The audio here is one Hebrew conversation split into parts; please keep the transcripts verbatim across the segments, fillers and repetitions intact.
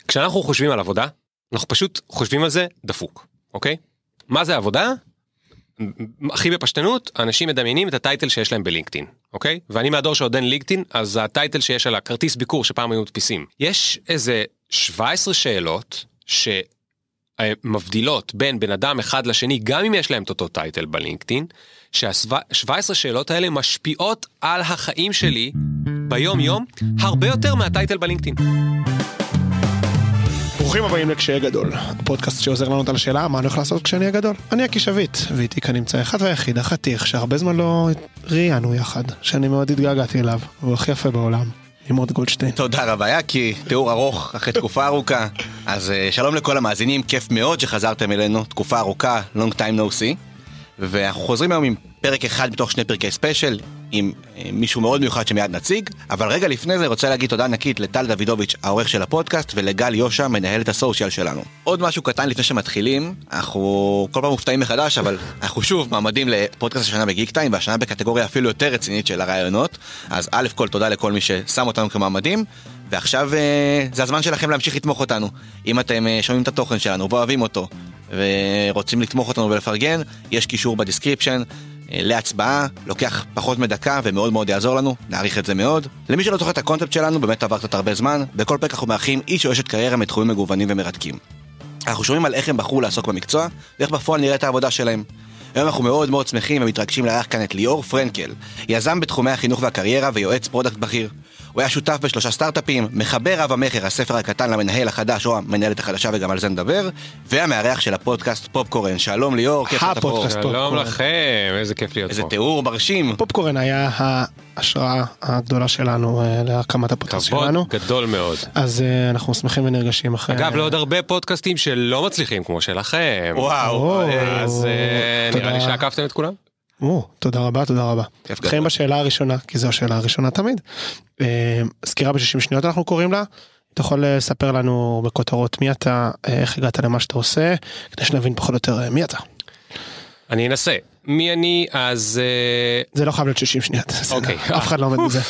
כשאנחנו חושבים על עבודה, אנחנו פשוט חושבים על זה דפוק, אוקיי? מה זה עבודה? הכי בפשטנות, אנשים מדמיינים את הטייטל שיש להם בלינקדאין, אוקיי? ואני מהדור שעוד אין לינקדאין, אז הטייטל שיש על הכרטיס ביקור שפעם היו מדפיסים. יש איזה שבע עשרה שאלות שמבדילות בין בן אדם אחד לשני, גם אם יש להם את אותו טייטל בלינקדאין, שה-שבע עשרה שאלות האלה משפיעות על החיים שלי ביום יום, הרבה יותר מהטייטל בלינקדאין. ברוכים הבאים לקשיי גדול, הפודקאסט שעוזר לנו על השאלה מה אני הולך לעשות כשאני אהיה גדול. אני הקישבית, ואיתי כאן נמצא אחד והיחיד, החתיך, שהרבה זמן לא ראיינו יחד, שאני מאוד התגעגעתי אליו, והוא הכי יפה בעולם, נמרוד גולדשטיין. תודה רבה, יקי, תיאור ארוך אחרי תקופה ארוכה. אז שלום לכל המאזינים, כיף מאוד שחזרתם אלינו, תקופה ארוכה, long time no see, ואנחנו חוזרים היום עם פרק אחד בתוך שני פרקי ספיישל, עם מישהו מאוד מיוחד שמיד נציג, אבל רגע לפני זה רוצה להגיד תודה ענקית לטל דוידוביץ', העורך של הפודקאסט, ולגל יושע, מנהלת הסושיאל שלנו. עוד משהו קטן לפני שמתחילים, אנחנו כל פעם מופתעים מחדש, אבל אנחנו שוב מעמדים לפודקאסט השנה בגיק טיים, והשנה בקטגוריה אפילו יותר רצינית של הרעיונות, אז א' כל תודה לכל מי ששם אותנו כמעמדים, ועכשיו זה הזמן שלכם להמשיך לתמוך אותנו. אם אתם שומעים את התוכן שלנו ואוהבים אותו, ורוצים לתמוך אותנו ולפרגן, יש קישור בדיסקריפשן, להצבעה, לוקח פחות מדקה ומאוד מאוד יעזור לנו, נעריך את זה מאוד. למי שלא זוכר את הקונספט שלנו, באמת עבר קצת הרבה זמן, בכל פרק אנחנו מארחים איש או אשת קריירה מתחומים מגוונים ומרתקים. אנחנו שומעים על איך הם בחרו לעסוק במקצוע, ואיך בפועל נראה את העבודה שלהם. היום אנחנו מאוד מאוד שמחים ומתרגשים לארח כאן את ליאור פרנקל, יזם בתחומי החינוך והקריירה ויועץ פרודקט בכיר. הוא היה שותף בשלושה סטארט-אפים, מחבר רב המחר, הספר הקטן למנהל החדש או המנהלת החדשה, וגם על זה נדבר, והמארח של הפודקאסט פופקורן. שלום ליאור, כיף שאתה פה. שלום לכם, איזה כיף להיות פה. איזה תיאור מרשים. פופקורן היה ההשראה הגדולה שלנו להקמת הפודקאסט שלנו. כבוד גדול מאוד. אז אנחנו שמחים ונרגשים אחרי... אגב, לעוד הרבה פודקאסטים שלא מצליחים כמו שלכם. וואו. אז נראה לי שעקפתם את כולם. או, תודה רבה, תודה רבה. נתחיל בשאלה הראשונה, כי זו השאלה הראשונה תמיד. סקירה ב-שישים שניות אנחנו קוראים לה. אתה יכול לספר לנו בכותרות מי אתה, איך הגעת למה שאתה עושה, כדי שנבין פחות או יותר מי אתה. אני אנסה. מי אני, אז... זה לא חייב להיות שישים שניות. אוקיי. אף אחד לא עומד בזה.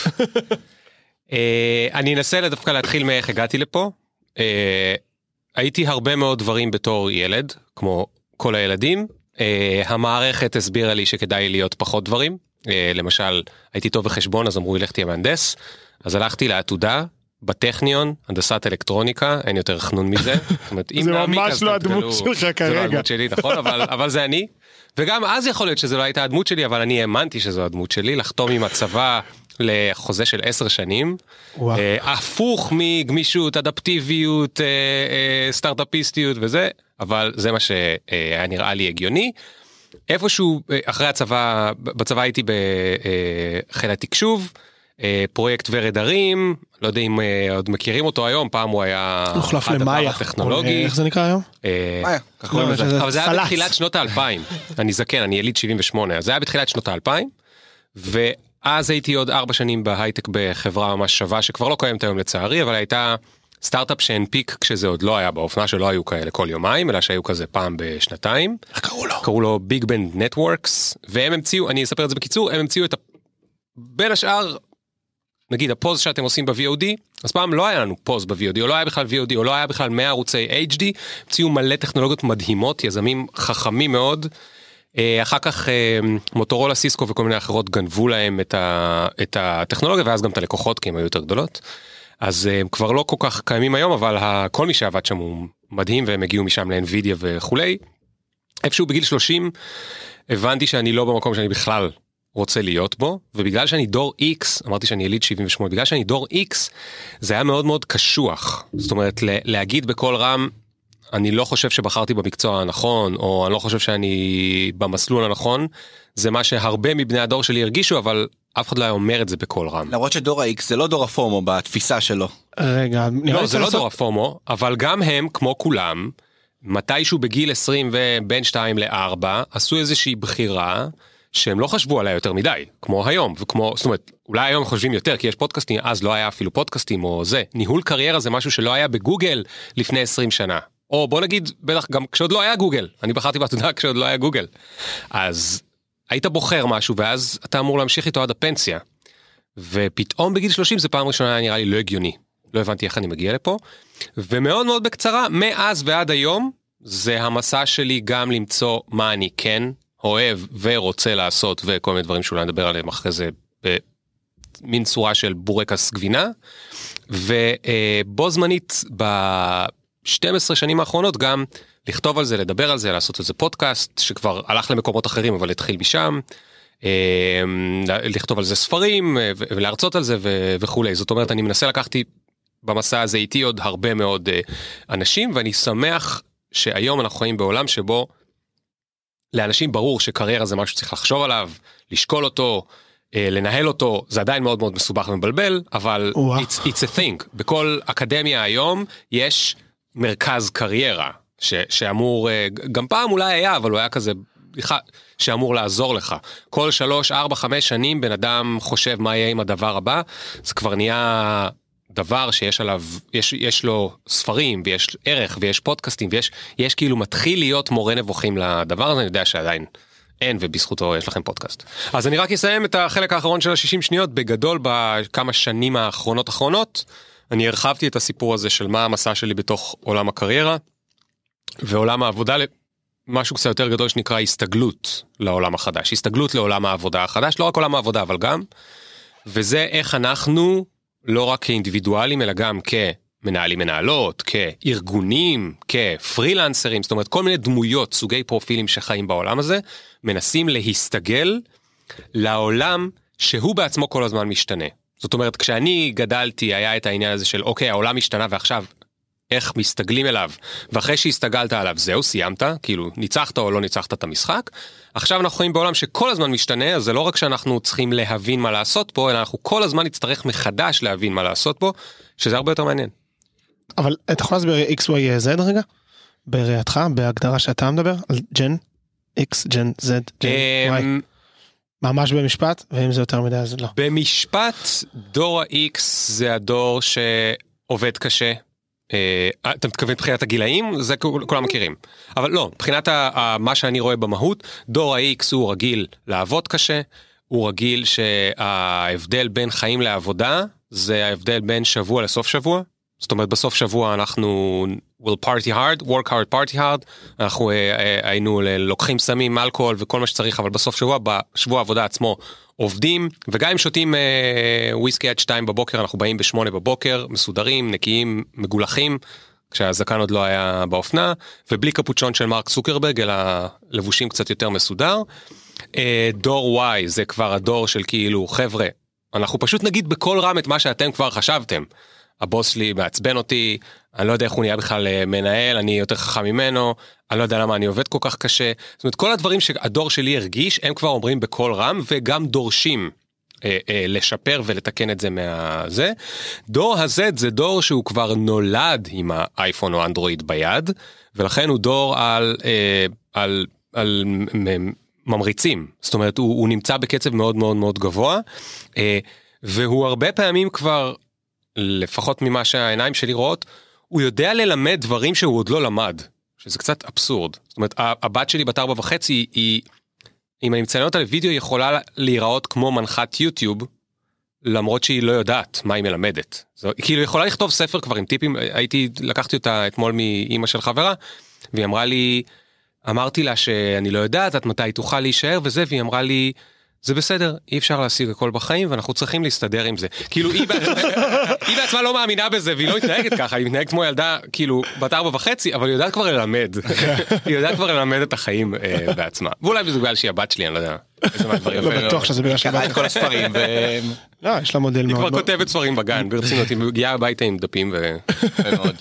אני אנסה דווקא להתחיל מאיך הגעתי לפה. הייתי הרבה מאוד דברים בתור ילד, כמו כל הילדים. Uh, המערכת הסבירה לי שכדאי להיות פחות דברים, uh, למשל הייתי טוב בחשבון אז אמרו לי לך תהיה מהנדס, אז הלכתי לעתודה בטכניון, הנדסת אלקטרוניקה, אין יותר חנון מזה. אומרת, זה ממש לא הדמות שלך כרגע. זה לא הדמות שלי, נכון, אבל, אבל זה אני, וגם אז יכול להיות שזה לא הייתה הדמות שלי, אבל אני האמנתי שזו הדמות שלי, לחתום עם הצבא לחוזה של עשר שנים, uh, הפוך מגמישות, אדפטיביות, uh, uh, סטארט-אפיסטיות וזה, אבל זה מה שהיה נראה לי הגיוני. איפשהו אחרי הצבא, בצבא הייתי בחיל התקשוב, פרויקט ורד הרים, לא יודע אם עוד מכירים אותו היום, פעם הוא היה הדבר הטכנולוגי. איך זה נקרא היום? מאיה, כך קוראים לזה. אבל זה היה בתחילת שנות האלפיים, אני זקן, אני יליד שבעים ושמונה, אז זה היה בתחילת שנות האלפיים, ואז הייתי עוד ארבע שנים בהייטק בחברה ממש שווה, שכבר לא קיימת היום לצערי, אבל הייתה סטארט-אפ שהנפיק כשזה עוד לא היה באופנה, שלא היו כאלה כל יומיים, אלא שהיו כזה פעם בשנתיים. איך קראו לו? קראו לו ביג בנד נטוורקס, והם המציאו, אני אספר את זה בקיצור, הם המציאו את ה... בין השאר, נגיד הפוז שאתם עושים ב-וי או די, אז פעם לא היה לנו פוז ב-וי או די, או לא היה בכלל וי או די, או לא היה בכלל מאה ערוצי אייץ' די, המציאו מלא טכנולוגיות מדהימות, יזמים חכמים מאוד, אחר כך מוטורולה, סיסקו וכל מיני אחרות גנבו להם את, ה... את הטכנולוגיה, ואז גם את הלקוחות, כי הם היו יותר גדולות. אז הם כבר לא כל כך קיימים היום, אבל כל מי שעבד שם הוא מדהים, והם הגיעו משם לאנווידיה וכולי. איפשהו בגיל שלושים, הבנתי שאני לא במקום שאני בכלל רוצה להיות בו, ובגלל שאני דור X, אמרתי שאני יליד שבעים ושמונה, בגלל שאני דור X, זה היה מאוד מאוד קשוח. זאת אומרת, להגיד בכל רם, אני לא חושב שבחרתי במקצוע הנכון, או אני לא חושב שאני במסלול הנכון, זה מה שהרבה מבני הדור שלי הרגישו, אבל אף אחד לא היה אומר את זה בכל רם. למרות שדור ה-X זה לא דור הפורמו בתפיסה שלו. רגע, לא, זה לא דור הפורמו, אבל גם הם, כמו כולם, מתישהו בגיל עשרים ובין שתיים לארבע, עשו איזושהי בחירה, שהם לא חשבו עליה יותר מדי, כמו היום, וכמו, זאת אומרת, אולי היום חושבים יותר, כי יש פודקאסטים, אז לא היה אפילו פודקאסטים או זה. ניהול קריירה זה משהו שלא היה בגוגל לפני עשרים שנה. או בוא נגיד, בטח גם כשעוד לא היה גוגל. אני בחרתי בעתודה כשעוד לא היה גוגל. אז היית בוחר משהו, ואז אתה אמור להמשיך איתו עד הפנסיה. ופתאום בגיל שלושים זה פעם ראשונה היה נראה לי לא הגיוני. לא הבנתי איך אני מגיע לפה, ומאוד מאוד בקצרה, מאז ועד היום, זה המסע שלי גם למצוא מה אני כן אוהב ורוצה לעשות, וכל מיני דברים שאולי נדבר עליהם אחרי זה, במין צורה של בורקס גבינה, ובו זמנית ב-שתים עשרה שנים האחרונות גם לכתוב על זה, לדבר על זה, לעשות איזה פודקאסט שכבר הלך למקומות אחרים אבל התחיל משם, לכתוב על זה ספרים ולהרצות על זה וכולי. זאת אומרת, אני מנסה לקחתי במסע הזה איתי עוד הרבה מאוד אנשים, ואני שמח שהיום אנחנו חיים בעולם שבו לאנשים ברור שקריירה זה משהו שצריך לחשוב עליו, לשקול אותו, לנהל אותו, זה עדיין מאוד מאוד מסובך ומבלבל, אבל it's, it's a thing. בכל אקדמיה היום יש מרכז קריירה, ש, שאמור, גם פעם אולי היה, אבל הוא היה כזה, שאמור לעזור לך. כל שלוש, ארבע, חמש שנים בן אדם חושב מה יהיה עם הדבר הבא, זה כבר נהיה דבר שיש עליו, יש, יש לו ספרים, ויש ערך, ויש פודקאסטים, ויש יש כאילו מתחיל להיות מורה נבוכים לדבר הזה, אני יודע שעדיין אין, ובזכותו יש לכם פודקאסט. אז אני רק אסיים את החלק האחרון של ה-שישים שניות, בגדול בכמה שנים האחרונות אחרונות, אני הרחבתי את הסיפור הזה של מה המסע שלי בתוך עולם הקריירה, ועולם העבודה, משהו קצת יותר גדול שנקרא הסתגלות לעולם החדש, הסתגלות לעולם העבודה החדש, לא רק עולם העבודה, אבל גם, וזה איך אנחנו, לא רק כאינדיבידואלים, אלא גם כמנהלים מנהלות, כארגונים, כפרילנסרים, זאת אומרת, כל מיני דמויות, סוגי פרופילים שחיים בעולם הזה, מנסים להסתגל לעולם שהוא בעצמו כל הזמן משתנה. זאת אומרת, כשאני גדלתי, היה את העניין הזה של, אוקיי, העולם משתנה ועכשיו, איך מסתגלים אליו, ואחרי שהסתגלת עליו, זהו, סיימת, כאילו, ניצחת או לא ניצחת את המשחק. עכשיו אנחנו חיים בעולם שכל הזמן משתנה, אז זה לא רק שאנחנו צריכים להבין מה לעשות פה, אלא אנחנו כל הזמן נצטרך מחדש להבין מה לעשות פה, שזה הרבה יותר מעניין. אבל אתה יכול להסביר X, Y, Z רגע? בראייתך, בהגדרה שאתה מדבר, על ג'ן, X, ג'ן, Z, ג'ן, Y. ממש במשפט, ואם זה יותר מדי אז לא. במשפט, דור ה-X זה הדור שעובד קשה, אתה מתכוון מבחינת הגילאים, זה כולם מכירים. אבל לא, מבחינת מה שאני רואה במהות, דור ה-X הוא רגיל לעבוד קשה, הוא רגיל שההבדל בין חיים לעבודה, זה ההבדל בין שבוע לסוף שבוע. זאת אומרת, בסוף שבוע אנחנו will party hard, work hard, party hard, אנחנו היינו לוקחים סמים, אלכוהול וכל מה שצריך, אבל בסוף שבוע, בשבוע העבודה עצמו, עובדים, וגם אם שותים אה, וויסקי עד שתיים בבוקר, אנחנו באים בשמונה בבוקר, מסודרים, נקיים, מגולחים, כשהזקן עוד לא היה באופנה, ובלי קפוצ'ון של מרק צוקרברג, אלא לבושים קצת יותר מסודר. אה, דור Y, זה כבר הדור של כאילו, חבר'ה, אנחנו פשוט נגיד בכל רם את מה שאתם כבר חשבתם. הבוס שלי מעצבן אותי, אני לא יודע איך הוא נהיה בכלל מנהל, אני יותר חכם ממנו, אני לא יודע למה אני עובד כל כך קשה. זאת אומרת, כל הדברים שהדור שלי הרגיש, הם כבר אומרים בכל רם, וגם דורשים אה, אה, לשפר ולתקן את זה מהזה. דור הזה זה דור שהוא כבר נולד עם האייפון או אנדרואיד ביד, ולכן הוא דור על, אה, על, על ממריצים. זאת אומרת, הוא, הוא נמצא בקצב מאוד מאוד מאוד גבוה, אה, והוא הרבה פעמים כבר, לפחות ממה שהעיניים שלי רואות, הוא יודע ללמד דברים שהוא עוד לא למד, שזה קצת אבסורד. זאת אומרת, הבת שלי בת ארבע וחצי, היא, אם אני מציין אותה לוידאו, היא יכולה להיראות כמו מנחת יוטיוב, למרות שהיא לא יודעת מה היא מלמדת. זו, כאילו, היא יכולה לכתוב ספר כבר עם טיפים, הייתי, לקחתי אותה אתמול מאמא של חברה, והיא אמרה לי, אמרתי לה שאני לא יודעת, את מתי תוכל להישאר וזה, והיא אמרה לי, זה בסדר, אי אפשר להשיג הכל בחיים, ואנחנו צריכים להסתדר עם זה. כאילו, היא בעצמה לא מאמינה בזה, והיא לא מתנהגת ככה, היא מתנהגת כמו ילדה, כאילו, בת ארבע וחצי, אבל היא יודעת כבר ללמד. היא יודעת כבר ללמד את החיים בעצמה. ואולי זה בגלל שהיא הבת שלי, אני לא יודע. לא בטוח שזה בגלל שהיא קראה את כל הספרים, ו... לא, יש לה מודל מאוד. היא כבר כותבת ספרים בגן, ברצינות, היא מגיעה הביתה עם דפים ומאוד.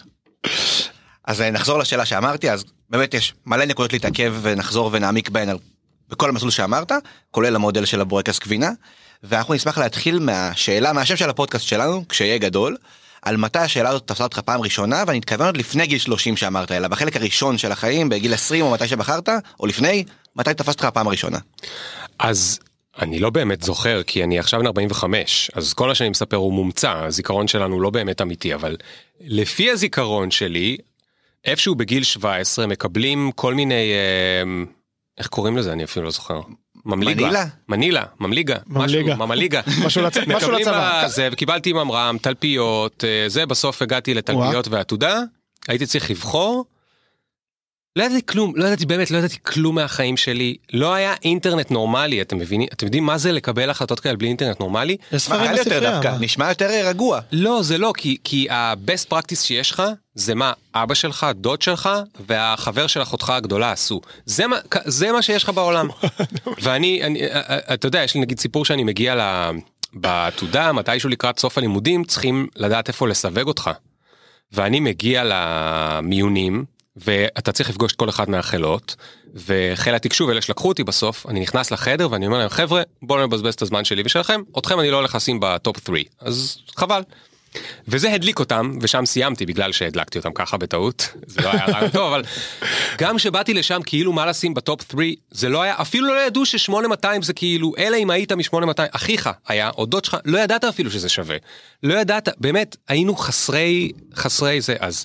אז נחזור לשאלה שאמרתי, אז באמת יש מלא נקודות להתעכב ונחזור ונעמיק בהן על בכל המסלול שאמרת, כולל המודל של הבורקס גבינה, ואנחנו נשמח להתחיל מהשאלה, מהשם של הפודקאסט שלנו, כשיהיה גדול, על מתי השאלה הזאת תפסה אותך פעם ראשונה, ואני מתכוון עוד לפני גיל שלושים שאמרת, אלא בחלק הראשון של החיים, בגיל עשרים או מתי שבחרת, או לפני, מתי תפסת אותך פעם ראשונה? אז אני לא באמת זוכר, כי אני עכשיו ארבעים וחמש, אז כל מה שאני מספר הוא מומצא, הזיכרון שלנו לא באמת אמיתי, אבל לפי הזיכרון שלי, איפשהו בגיל שבע עשרה מקבלים כל מיני... אה, איך קוראים לזה? אני אפילו לא זוכר. ממליגה. מנילה? מנילה, ממליגה. ממליגה. משהו, ממליגה. משהו לצ- משהו לצבא. זה, קיבלתי ממר"ם, תלפיות, זה, בסוף הגעתי לתלפיות ועתודה, הייתי צריך לבחור, לא ידעתי כלום, לא ידעתי באמת, לא ידעתי כלום מהחיים שלי, לא היה אינטרנט נורמלי, אתם מבינים, אתם יודעים מה זה לקבל החלטות כאלה בלי אינטרנט נורמלי? ספרים בספרייה. נשמע יותר רגוע. לא, זה לא, כי, כי ה-best practice שיש לך, זה מה אבא שלך, דוד שלך, והחבר של אחותך הגדולה עשו. זה מה, זה מה שיש לך בעולם. ואני, אני, אתה יודע, יש לי נגיד סיפור שאני מגיע בעתודה, מתישהו לקראת סוף הלימודים, צריכים לדעת איפה לסווג אותך. ואני מגיע למיונים, ואתה צריך לפגוש את כל אחד מהחילות, וחיל התקשוב, אלה שלקחו אותי בסוף, אני נכנס לחדר ואני אומר להם, חבר'ה, בואו נבזבז את הזמן שלי ושלכם, אתכם אני לא הולך לשים בטופ שלוש, אז חבל. וזה הדליק אותם, ושם סיימתי בגלל שהדלקתי אותם ככה בטעות, זה לא היה רעיון טוב, אבל גם שבאתי לשם כאילו מה לשים בטופ שלוש, זה לא היה, אפילו לא ידעו ש-שמונה מאתיים זה כאילו, אלא אם היית מ-שמונה מאתיים, אחיך היה, או דוד שלך, לא ידעת אפילו שזה שווה, לא ידעת, באמת, היינו חסרי, חסרי זה, אז,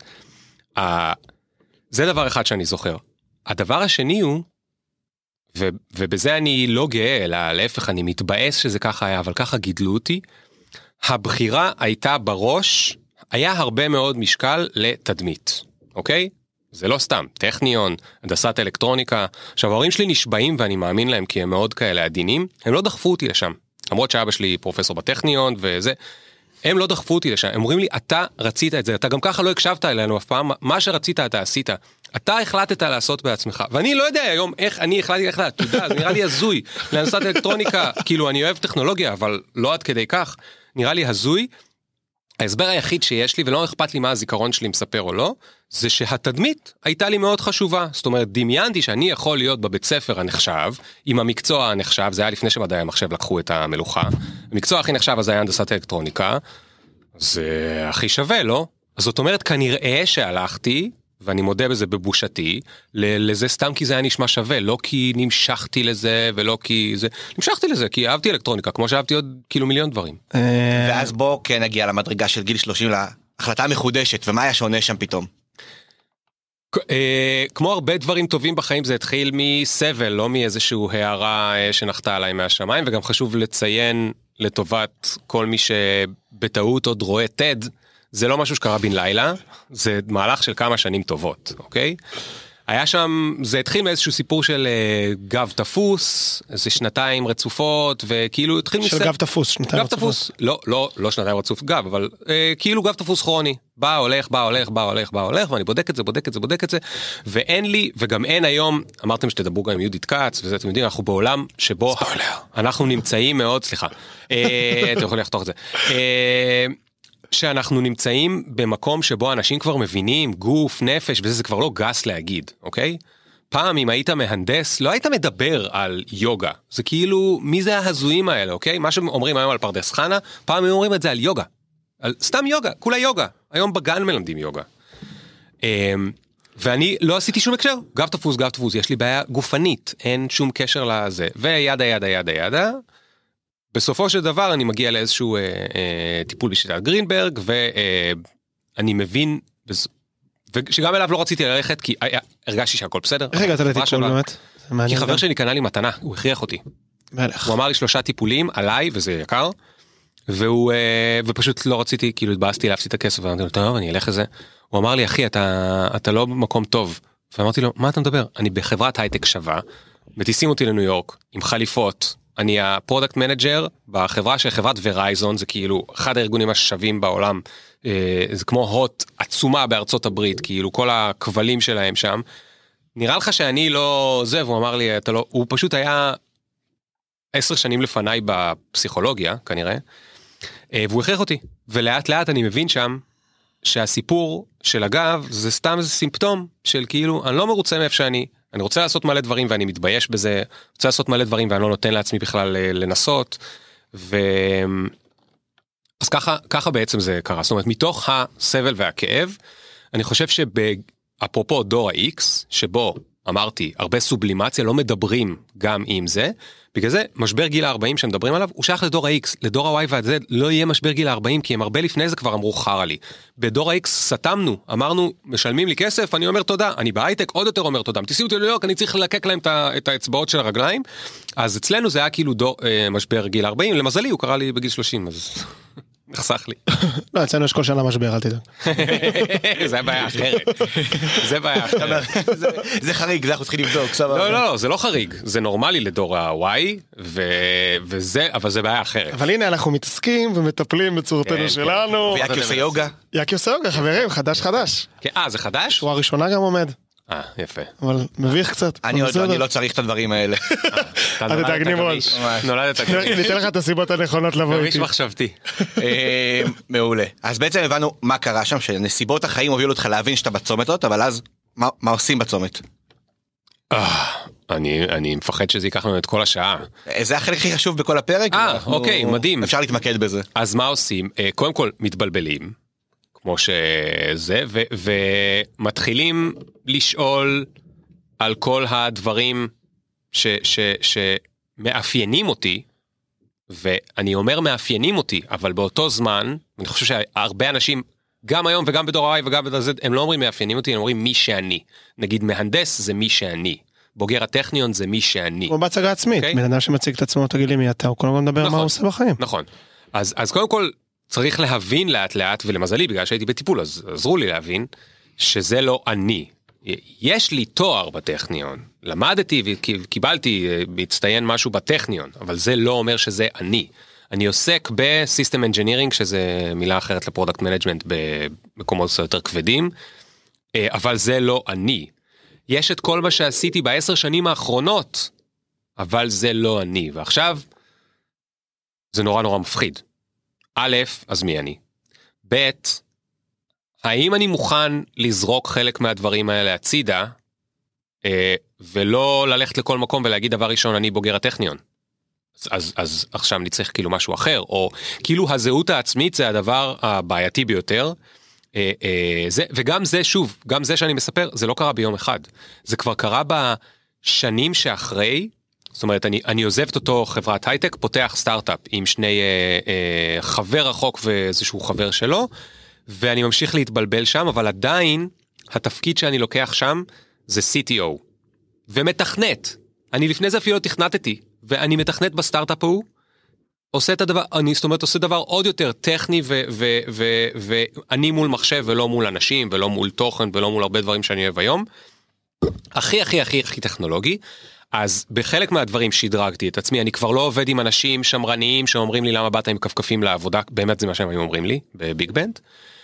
זה דבר אחד שאני זוכר. הדבר השני הוא, ו- ובזה אני לא גאה, אלא להפך, אני מתבאס שזה ככה היה, אבל ככה גידלו אותי, הבחירה הייתה בראש, היה הרבה מאוד משקל לתדמית, אוקיי? זה לא סתם, טכניון, הנדסת אלקטרוניקה, עכשיו ההורים שלי נשבעים ואני מאמין להם כי הם מאוד כאלה עדינים, הם לא דחפו אותי לשם, למרות שאבא שלי פרופסור בטכניון וזה, הם לא דחפו אותי לשם, הם אומרים לי, אתה רצית את זה, אתה גם ככה לא הקשבת אלינו אף פעם, מה שרצית אתה עשית, אתה החלטת לעשות בעצמך, ואני לא יודע היום איך אני החלטתי איך לעשות, אתה יודע, זה נראה לי הזוי, להנדסת אלקטרוניקה, כאילו אני אוהב טכנולוגיה, אבל לא עד כדי כך, נראה לי הזוי, ההסבר היחיד שיש לי, ולא אכפת לי מה הזיכרון שלי מספר או לא, זה שהתדמית הייתה לי מאוד חשובה, זאת אומרת, דמיינתי שאני יכול להיות בבית ספר הנחשב, עם המקצוע הנחשב, זה היה לפני שמדעי המחשב לקחו את המלוכה, המקצוע הכי נחשב אז היה הנדסת אלקטרוניקה, זה הכי שווה, לא? אז זאת אומרת, כנראה שהלכתי, ואני מודה בזה בבושתי, לזה סתם כי זה היה נשמע שווה, לא כי נמשכתי לזה, ולא כי זה, נמשכתי לזה, כי אהבתי אלקטרוניקה, כמו שאהבתי עוד כאילו מיליון דברים. ואז בוא כן נגיע למדרגה של גיל שלושים, להחלטה מחודשת, ומה היה שונה שם פתאום? כמו הרבה דברים טובים בחיים, זה התחיל מסבל, לא מאיזשהו הערה שנחתה עליי מהשמיים, וגם חשוב לציין לטובת כל מי שבטעות עוד רואה טד, זה לא משהו שקרה בן לילה, זה מהלך של כמה שנים טובות, אוקיי? היה שם, זה התחיל מאיזשהו סיפור של גב תפוס, איזה שנתיים רצופות, וכאילו התחיל של מסר... גב תפוס, שנתיים גב תפוס, לא, לא, לא שנתיים רצוף גב, אבל אה, כאילו גב תפוס כרוני, בא, הולך, בא, הולך, בא, הולך, בא, הולך, ואני בודק את זה, בודק את זה, בודק את זה, ואין לי, וגם אין היום, אמרתם שתדברו גם עם יהודית קץ, וזה אתם יודעים, אנחנו בעולם שבו אנחנו נמצאים מאוד, סליחה, אה, אתם יכולים לחתוך את זה, אה, שאנחנו נמצאים במקום שבו אנשים כבר מבינים גוף, נפש, וזה זה כבר לא גס להגיד, אוקיי? פעם אם היית מהנדס, לא היית מדבר על יוגה. זה כאילו, מי זה ההזויים האלה, אוקיי? מה שאומרים היום על פרדס חנה, פעם הם אומרים את זה על יוגה. על סתם יוגה, כולה יוגה. היום בגן מלמדים יוגה. ואני לא עשיתי שום הקשר. גב תפוס, גב תפוס, יש לי בעיה גופנית, אין שום קשר לזה. וידה, ידה, ידה, ידה. בסופו של דבר אני מגיע לאיזשהו אה, אה, טיפול בשיטת גרינברג, ואני אה, מבין, ושגם אליו לא רציתי ללכת, כי היה, הרגשתי שהכל בסדר. איך הגעת לטיפול באמת? כי חבר שלי קנה לי מתנה, הוא הכריח אותי. מלך. הוא אמר לי שלושה טיפולים עליי, וזה יקר, והוא, אה, ופשוט לא רציתי, כאילו התבאסתי להפסיד את הכסף, ואמרתי לו, טוב, אני אלך לזה. הוא אמר לי, אחי, אתה, אתה לא במקום טוב. ואמרתי לו, מה אתה מדבר? אני בחברת הייטק שווה, מטיסים אותי לניו יורק, עם חליפות, אני הפרודקט מנג'ר בחברה של חברת ורייזון, זה כאילו אחד הארגונים השווים בעולם, זה כמו הוט עצומה בארצות הברית, כאילו כל הכבלים שלהם שם, נראה לך שאני לא זה, והוא אמר לי, אתה לא, הוא פשוט היה עשר שנים לפניי בפסיכולוגיה, כנראה, והוא הכריח אותי, ולאט לאט אני מבין שם, שהסיפור של הגב, זה סתם איזה סימפטום, של כאילו, אני לא מרוצה מאיפה שאני, אני רוצה לעשות מלא דברים ואני מתבייש בזה, רוצה לעשות מלא דברים ואני לא נותן לעצמי בכלל לנסות, ו... אז ככה, ככה בעצם זה קרה, זאת אומרת, מתוך הסבל והכאב, אני חושב שבאפרופו דור ה-X, שבו אמרתי, הרבה סובלימציה, לא מדברים גם עם זה, בגלל זה משבר גיל ה-ארבעים שמדברים עליו, הוא שייך לדור ה-X, לדור ה-Y וה-Z לא יהיה משבר גיל ה-ארבעים, כי הם הרבה לפני זה כבר אמרו חרה לי. בדור ה-X סתמנו, אמרנו, משלמים לי כסף, אני אומר תודה, אני בהייטק עוד יותר אומר תודה, תסיעו אותי לניו יורק, אני צריך ללקק להם את האצבעות של הרגליים, אז אצלנו זה היה כאילו דור, אה, משבר גיל ה-ארבעים, למזלי הוא קרא לי בגיל שלושים, אז נחסך לי. לא, אצלנו יש כל שנה משבר, אל תדע. זה בעיה אחרת. זה בעיה אחרת. זה חריג, זה אנחנו צריכים לבדוק. לא, לא, זה לא חריג. זה נורמלי לדור ה-Y, וזה, אבל זה בעיה אחרת. אבל הנה אנחנו מתעסקים ומטפלים בצורתנו שלנו. ויאקי עושה יוגה. יאקי עושה יוגה, חברים, חדש חדש. אה, זה חדש? שורה ראשונה גם עומד. אה, יפה. אבל מביך קצת. אני לא צריך את הדברים האלה. אתה תגנים עוד. נולדת גמיש. ניתן לך את הסיבות הנכונות לבוא איתי. גמיש מחשבתי. מעולה. אז בעצם הבנו מה קרה שם, שנסיבות החיים הובילו אותך להבין שאתה בצומת הזאת, אבל אז מה עושים בצומת? אני מפחד שזה ייקח לנו את כל השעה. זה החלק הכי חשוב בכל הפרק. אה, אוקיי, מדהים. אפשר להתמקד בזה. אז מה עושים? קודם כל מתבלבלים. כמו שזה, ו- ומתחילים לשאול על כל הדברים ש- ש- שמאפיינים אותי, ואני אומר מאפיינים אותי, אבל באותו זמן, אני חושב שהרבה אנשים, גם היום וגם בדור ה-Y וגם בדור ה-Z, הם לא אומרים מאפיינים אותי, הם אומרים מי שאני. נגיד מהנדס זה מי שאני. בוגר הטכניון זה מי שאני. כמו בהצגה עצמית, בן אדם שמציג את עצמו, תגיד לי מי אתה, הוא כל הזמן מדבר מה הוא עושה בחיים. נכון. אז, אז קודם כל, צריך להבין לאט לאט, ולמזלי, בגלל שהייתי בטיפול, אז עזרו לי להבין, שזה לא אני. יש לי תואר בטכניון, למדתי וקיבלתי, מצטיין משהו בטכניון, אבל זה לא אומר שזה אני. אני עוסק בסיסטם אנג'ינירינג, שזה מילה אחרת לפרודקט מנג'מנט במקומות יותר כבדים, אבל זה לא אני. יש את כל מה שעשיתי בעשר שנים האחרונות, אבל זה לא אני. ועכשיו, זה נורא נורא מפחיד. א', אז מי אני? ב', האם אני מוכן לזרוק חלק מהדברים האלה הצידה, אה, ולא ללכת לכל מקום ולהגיד דבר ראשון, אני בוגר הטכניון. אז, אז, אז עכשיו אני צריך כאילו משהו אחר, או כאילו הזהות העצמית זה הדבר הבעייתי ביותר, אה, אה, זה, וגם זה שוב, גם זה שאני מספר, זה לא קרה ביום אחד. זה כבר קרה בשנים שאחרי, זאת אומרת, אני, אני עוזב את אותו חברת הייטק, פותח סטארט-אפ עם שני אה, אה, חבר רחוק ואיזשהו חבר שלו, ואני ממשיך להתבלבל שם, אבל עדיין התפקיד שאני לוקח שם זה סי טי או, ומתכנת. אני לפני זה אפילו לא תכנתתי, ואני מתכנת בסטארט-אפ ההוא, עושה את הדבר, אני זאת אומרת עושה דבר עוד יותר טכני, ואני מול מחשב ולא מול אנשים, ולא מול תוכן, ולא מול הרבה דברים שאני אוהב היום. הכי הכי הכי הכי טכנולוגי. אז בחלק מהדברים שדרגתי את עצמי, אני כבר לא עובד עם אנשים שמרניים שאומרים לי למה באת עם כפכפים לעבודה, באמת זה מה שהם היו אומרים לי בביג בנד.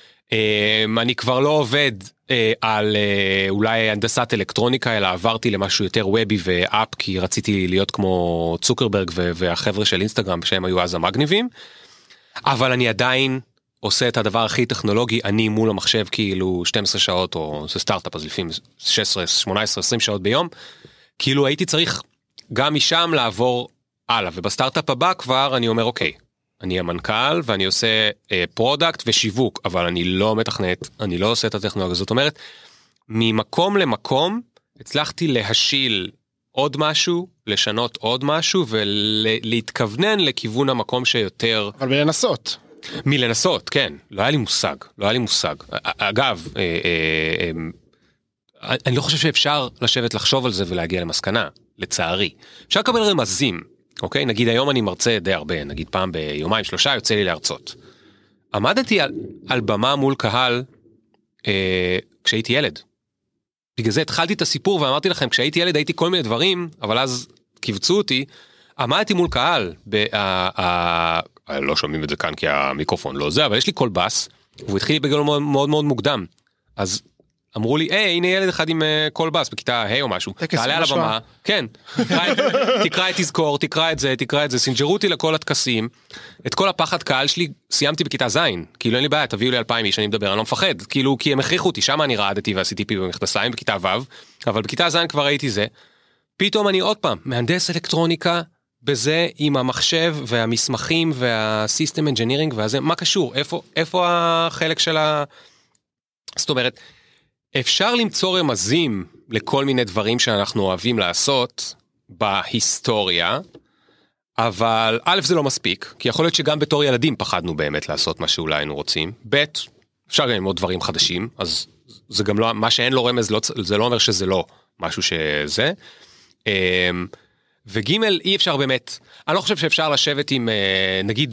אני כבר לא עובד על אולי הנדסת אלקטרוניקה, אלא עברתי למשהו יותר וובי ואפ, כי רציתי להיות כמו צוקרברג והחבר'ה של אינסטגרם שהם היו אז המגניבים, אבל אני עדיין עושה את הדבר הכי טכנולוגי, אני מול המחשב כאילו שתים עשרה שעות, או זה סטארט-אפ, אז לפעמים שש עשרה, שמונה עשרה, עשרים שעות ביום, כאילו הייתי צריך גם משם לעבור הלאה, ובסטארט-אפ הבא כבר אני אומר, אוקיי, אני המנכ"ל ואני עושה אה, פרודקט ושיווק, אבל אני לא מתכנת, אני לא עושה את הטכנולוגיה. זאת אומרת, ממקום למקום הצלחתי להשיל עוד משהו, לשנות עוד משהו, ולהתכוונן לכיוון המקום שיותר... אבל בלנסות. מלנסות, כן. לא היה לי מושג, לא היה לי מושג. אגב, אה, אה, אה, אני לא חושב שאפשר לשבת לחשוב על זה ולהגיע למסקנה, לצערי. אפשר לקבל רמזים, אוקיי? נגיד היום אני מרצה די הרבה, נגיד פעם ביומיים שלושה יוצא לי להרצות. עמדתי על, על במה מול קהל אה, כשהייתי ילד. בגלל זה התחלתי את הסיפור ואמרתי לכם, כשהייתי ילד הייתי כל מיני דברים, אבל אז קיבצו אותי, עמדתי מול קהל, ב, אה, אה, לא שומעים את זה כאן כי המיקרופון לא זה, אבל יש לי קול בס, והוא התחיל לי בגלל מאוד מאוד, מאוד מוקדם. אז אמרו לי, היי, הנה ילד אחד עם קול בס, בכיתה היי או משהו, תעלה על הבמה, כן, תקרא את תזכור, תקרא את זה, תקרא את זה, סינג'רו אותי לכל התקסים, את כל הפחד קהל שלי סיימתי בכיתה זין, כאילו אין לי בעיה, תביאו לי אלפיים איש, אני מדבר, אני לא מפחד, כאילו, כי הם הכריחו אותי, שם אני רעדתי ועשיתי פי במכנסיים בכיתה ו', אבל בכיתה זין כבר הייתי זה, פתאום אני עוד פעם, מהנדס אלקטרוניקה, בזה עם המחשב והמסמכים והסיסטם אנג'ינירינג והזה, מה קשור? איפה, איפה החלק של ה... זאת אומרת, אפשר למצוא רמזים לכל מיני דברים שאנחנו אוהבים לעשות בהיסטוריה, אבל א' זה לא מספיק, כי יכול להיות שגם בתור ילדים פחדנו באמת לעשות מה שאולי היינו רוצים, ב' אפשר גם ללמוד דברים חדשים, אז זה גם לא, מה שאין לו רמז, לא, זה לא אומר שזה לא משהו שזה, וג' אי אפשר באמת, אני לא חושב שאפשר לשבת עם, נגיד,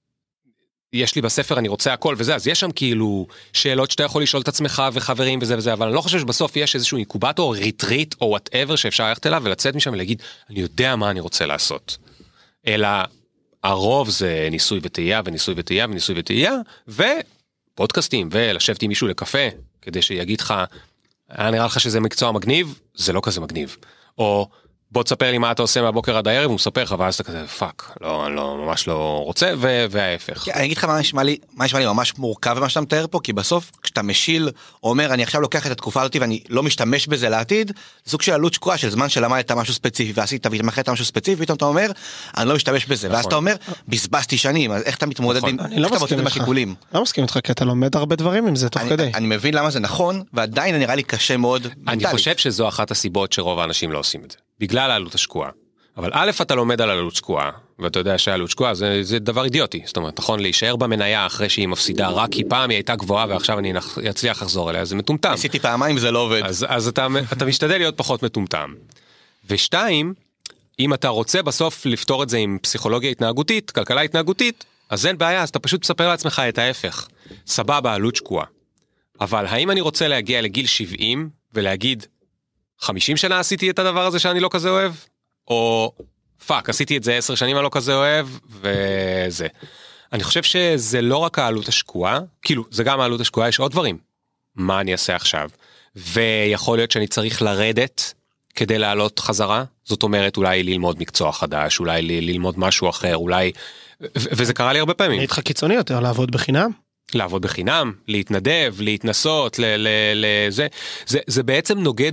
יש לי בספר אני רוצה הכל וזה, אז יש שם כאילו שאלות שאתה יכול לשאול את עצמך וחברים וזה וזה, אבל אני לא חושב שבסוף יש איזשהו אינקובטור, ריטריט או whatever שאפשר ללכת אליו ולצאת משם ולהגיד, אני יודע מה אני רוצה לעשות. אלא הרוב זה ניסוי וטעייה וניסוי וטעייה וניסוי וטעייה, ופודקאסטים ולשבת עם מישהו לקפה, כדי שיגיד לך, היה נראה לך שזה מקצוע מגניב, זה לא כזה מגניב. או בוא תספר לי מה אתה עושה מהבוקר עד הערב, הוא מספר לך, ואז אתה כזה, פאק, לא, אני לא, ממש לא רוצה, וההפך. אני אגיד לך מה נשמע לי, מה נשמע לי ממש מורכב במה שאתה מתאר פה, כי בסוף, כשאתה משיל, אומר, אני עכשיו לוקח את התקופה הזאת, ואני לא משתמש בזה לעתיד, זה סוג של עלות שקועה, של זמן שלמדת משהו ספציפי, ועשית והתמחית משהו ספציפי, פתאום אתה אומר, אני לא משתמש בזה, ואז אתה אומר, בזבזתי שנים, אז איך אתה מתמודד עם, איך אתה מוצא בשיקולים? לא מסכים איתך, כי אתה לומד הרבה דברים עם זה תוך כדי. אני מבין למה זה נכון, ועדיין נראה לי קשה מאוד. אני חושב שזו אחת הסיבות שרוב האנשים לא עושים את זה. בגלל העלות השקועה. אבל א' אתה לומד על העלות שקועה, ואתה יודע שהעלות שקועה זה, זה דבר אידיוטי. זאת אומרת, נכון, להישאר במניה אחרי שהיא מפסידה, רק כי פעם היא הייתה גבוהה ועכשיו אני אצליח לחזור אליה, זה מטומטם. עשיתי פעמיים, זה לא עובד. אז, אז אתה, אתה משתדל להיות פחות מטומטם. ושתיים, אם אתה רוצה בסוף לפתור את זה עם פסיכולוגיה התנהגותית, כלכלה התנהגותית, אז אין בעיה, אז אתה פשוט תספר לעצמך את ההפך. סבבה, העלות שקועה. אבל האם אני רוצה להגיע לגיל שבעים ולהגיד, חמישים שנה עשיתי את הדבר הזה שאני לא כזה אוהב, או פאק, עשיתי את זה עשר שנים אני לא כזה אוהב, וזה. אני חושב שזה לא רק העלות השקועה, כאילו, זה גם העלות השקועה, יש עוד דברים. מה אני אעשה עכשיו? ויכול להיות שאני צריך לרדת כדי לעלות חזרה, זאת אומרת, אולי ללמוד מקצוע חדש, אולי ללמוד משהו אחר, אולי, וזה קרה לי הרבה פעמים. אני איתך קיצוני יותר, לעבוד בחינם? לעבוד בחינם, להתנדב, להתנסות, לזה, זה, זה בעצם נוגד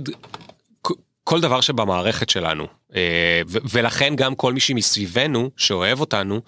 כל דבר שבמערכת שלנו, ולכן גם כל מי שמסביבנו, שאוהב אותנו,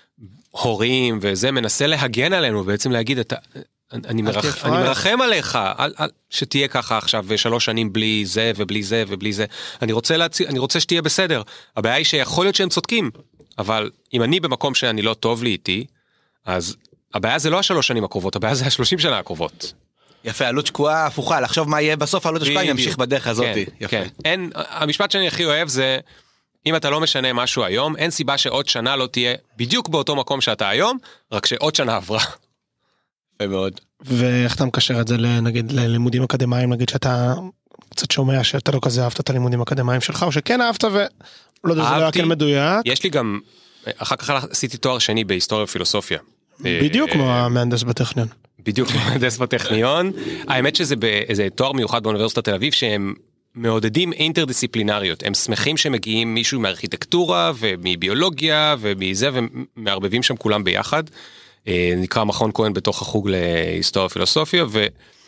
הורים וזה, מנסה להגן עלינו, בעצם להגיד, אתה, אני, מרח, אני מרחם עליך, אל, אל, שתהיה ככה עכשיו, שלוש שנים בלי זה ובלי זה ובלי זה, אני רוצה, להצ... אני רוצה שתהיה בסדר, הבעיה היא שיכול להיות שהם צודקים, אבל אם אני במקום שאני לא טוב לי איתי, אז הבעיה זה לא השלוש שנים הקרובות, הבעיה זה השלושים שנה הקרובות. יפה, עלות שקועה הפוכה, לחשוב מה יהיה בסוף, העלות השקועה ימשיך בדרך הזאת. כן, יפה. כן. אין, המשפט שאני הכי אוהב זה, אם אתה לא משנה משהו היום, אין סיבה שעוד שנה לא תהיה בדיוק באותו מקום שאתה היום, רק שעוד שנה עברה. יפה מאוד. ואיך אתה מקשר את זה, נגיד, ללימודים אקדמיים, נגיד שאתה קצת שומע שאתה לא כזה אהבת את הלימודים אקדמיים שלך, או שכן אהבת ולא יודע, זה לא היה כן מדויק. יש לי גם, אחר כך עשיתי תואר שני בהיסטוריה ופילוסופיה. בדיוק כמו המהנדס בטכניון. בדיוק כמו המהנדס בטכניון. האמת שזה באיזה תואר מיוחד באוניברסיטת תל אביב, שהם מעודדים אינטרדיסציפלינריות. הם שמחים שמגיעים מישהו מארכיטקטורה ומביולוגיה ומזה, ומערבבים שם כולם ביחד. נקרא מכון כהן בתוך החוג להיסטוריה ופילוסופיה, ו...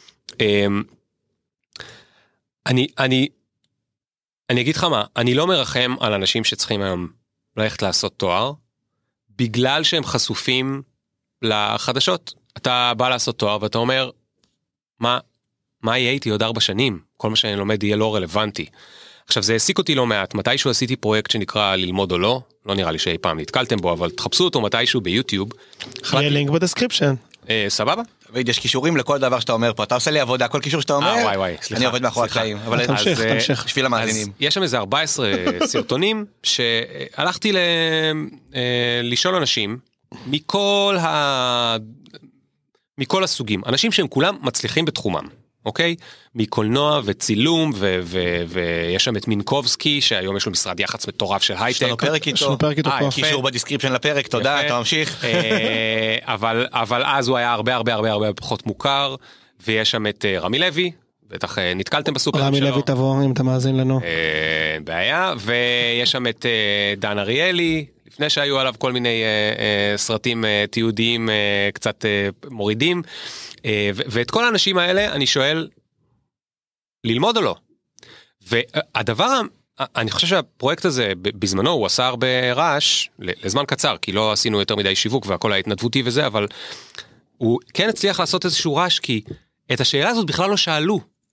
אני, אני, אני אגיד לך מה, אני לא מרחם על אנשים שצריכים היום ללכת לעשות תואר, בגלל שהם חשופים לחדשות. אתה בא לעשות תואר ואתה אומר, מה, מה יהיה איתי עוד ארבע שנים? כל מה שאני לומד יהיה לא רלוונטי. עכשיו זה העסיק אותי לא מעט, מתישהו עשיתי פרויקט שנקרא ללמוד או לא, לא נראה לי שאי פעם נתקלתם בו, אבל תחפשו אותו מתישהו ביוטיוב. יהיה לינק בדסקריפשן. אה, סבבה? יש קישורים לכל דבר שאתה אומר פה, אתה עושה לי עבודה, כל קישור שאתה אומר, אה, וואי, וואי, סליחה, אני עובד מאחורי הקלעים. אבל תמשיך, אז, תמשיך. בשביל המאזינים. אז יש שם איזה ארבעה עשר סרטונים, שהלכתי ל... לשאול אנשים, מכל ה... מכל הסוגים, אנשים שהם כולם מצליחים בתחומם, אוקיי? מקולנוע וצילום, ו- ו- ויש שם את מינקובסקי, שהיום יש לו משרד יח"צ מטורף של הייטק. יש לנו פרק איתו. יש לנו פרק איתו פה. קישור בדיסקריפשן לפרק, תודה, אתה ממשיך. אבל, אבל אז הוא היה הרבה הרבה הרבה הרבה פחות מוכר, ויש שם את רמי לוי, בטח נתקלתם בסופרים שלו. רמי לוי תבוא, אם אתה מאזין לנו. בעיה, ויש שם את דן אריאלי, לפני שהיו עליו כל מיני סרטים תיעודיים קצת מורידים, ואת כל האנשים האלה אני שואל, ללמוד או לא? והדבר, אני חושב שהפרויקט הזה, בזמנו הוא עשה הרבה רעש, לזמן קצר, כי לא עשינו יותר מדי שיווק והכל ההתנדבותי וזה, אבל הוא כן הצליח לעשות איזשהו רעש, כי את השאלה הזאת בכלל לא שאלו.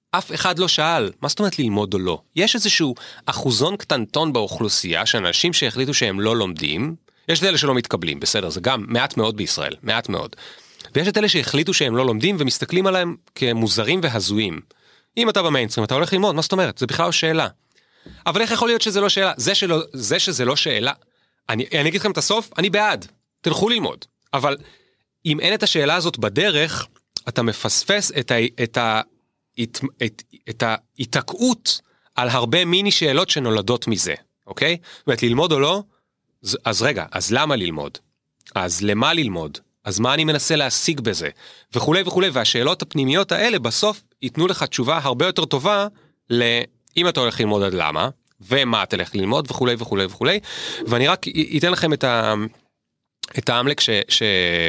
אף אחד לא שאל, מה זאת אומרת ללמוד או לא? יש איזשהו אחוזון קטנטון באוכלוסייה, שאנשים שהחליטו שהם לא לומדים, יש את אלה שלא מתקבלים, בסדר, זה גם מעט מאוד בישראל, מעט מאוד. ויש את אלה שהחליטו שהם לא לומדים, ומסתכלים עליהם כמוזרים והזויים. אם אתה במיינסטרים, אתה הולך ללמוד, מה זאת אומרת? זה בכלל לא שאלה. אבל איך יכול להיות שזה לא שאלה? זה, שלא, זה שזה לא שאלה, אני, אני אגיד לכם את הסוף, אני בעד, תלכו ללמוד. אבל אם אין את השאלה הזאת בדרך, אתה מפספס את, ה, את, ה, את, את, את ההתעקעות על הרבה מיני שאלות שנולדות מזה, אוקיי? זאת אומרת, ללמוד או לא, אז רגע, אז למה ללמוד? אז למה ללמוד? אז מה אני מנסה להשיג בזה? וכולי וכולי, והשאלות הפנימיות האלה בסוף ייתנו לך תשובה הרבה יותר טובה לאם אתה הולך ללמוד עד למה, ומה אתה הולך ללמוד וכולי וכולי וכולי, ואני רק אתן לכם את ה... את העמלק ש... ש...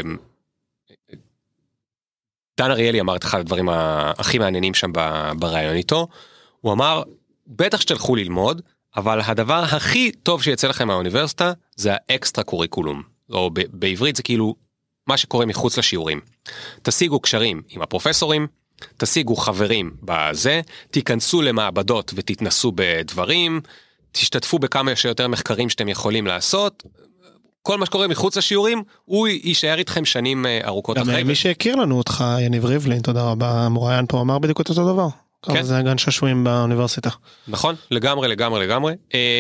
דן אריאלי אמר את אחד הדברים הכי מעניינים שם ברעיון איתו, הוא אמר, בטח שתלכו ללמוד, אבל הדבר הכי טוב שיצא לכם מהאוניברסיטה, זה האקסטרה קוריקולום, או ב- בעברית זה כאילו מה שקורה מחוץ לשיעורים. תשיגו קשרים עם הפרופסורים, תשיגו חברים בזה, תיכנסו למעבדות ותתנסו בדברים, תשתתפו בכמה שיותר מחקרים שאתם יכולים לעשות, כל מה שקורה מחוץ לשיעורים, הוא יישאר איתכם שנים ארוכות אחרי. גם מי שהכיר לנו אותך, יניב ריבלין, תודה רבה, המוראיין פה אמר בדיוק אותו דבר. כן. זה הגן שעשועים באוניברסיטה. נכון, לגמרי, לגמרי, לגמרי.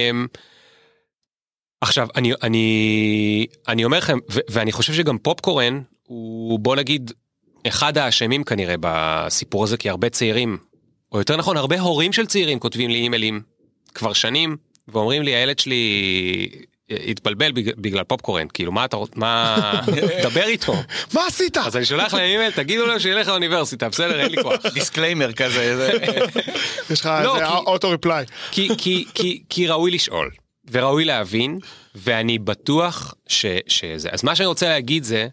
עכשיו, אני, אני, אני אומר לכם, ו- ואני חושב שגם פופקורן, הוא בוא נגיד, אחד האשמים כנראה בסיפור הזה, כי הרבה צעירים, או יותר נכון, הרבה הורים של צעירים כותבים לי אימיילים כבר שנים, ואומרים לי, הילד שלי התבלבל בגלל פופקורן, כאילו מה אתה רוצה, מה, דבר איתו. מה עשית? אז אני שולח להם אימייל, תגידו לו שילך לאוניברסיטה, בסדר, אין לי כוח. דיסקליימר כזה. יש לך אוטו ריפליי. כי ראוי לשאול, וראוי להבין, ואני בטוח שזה. אז מה שאני רוצה להגיד זה,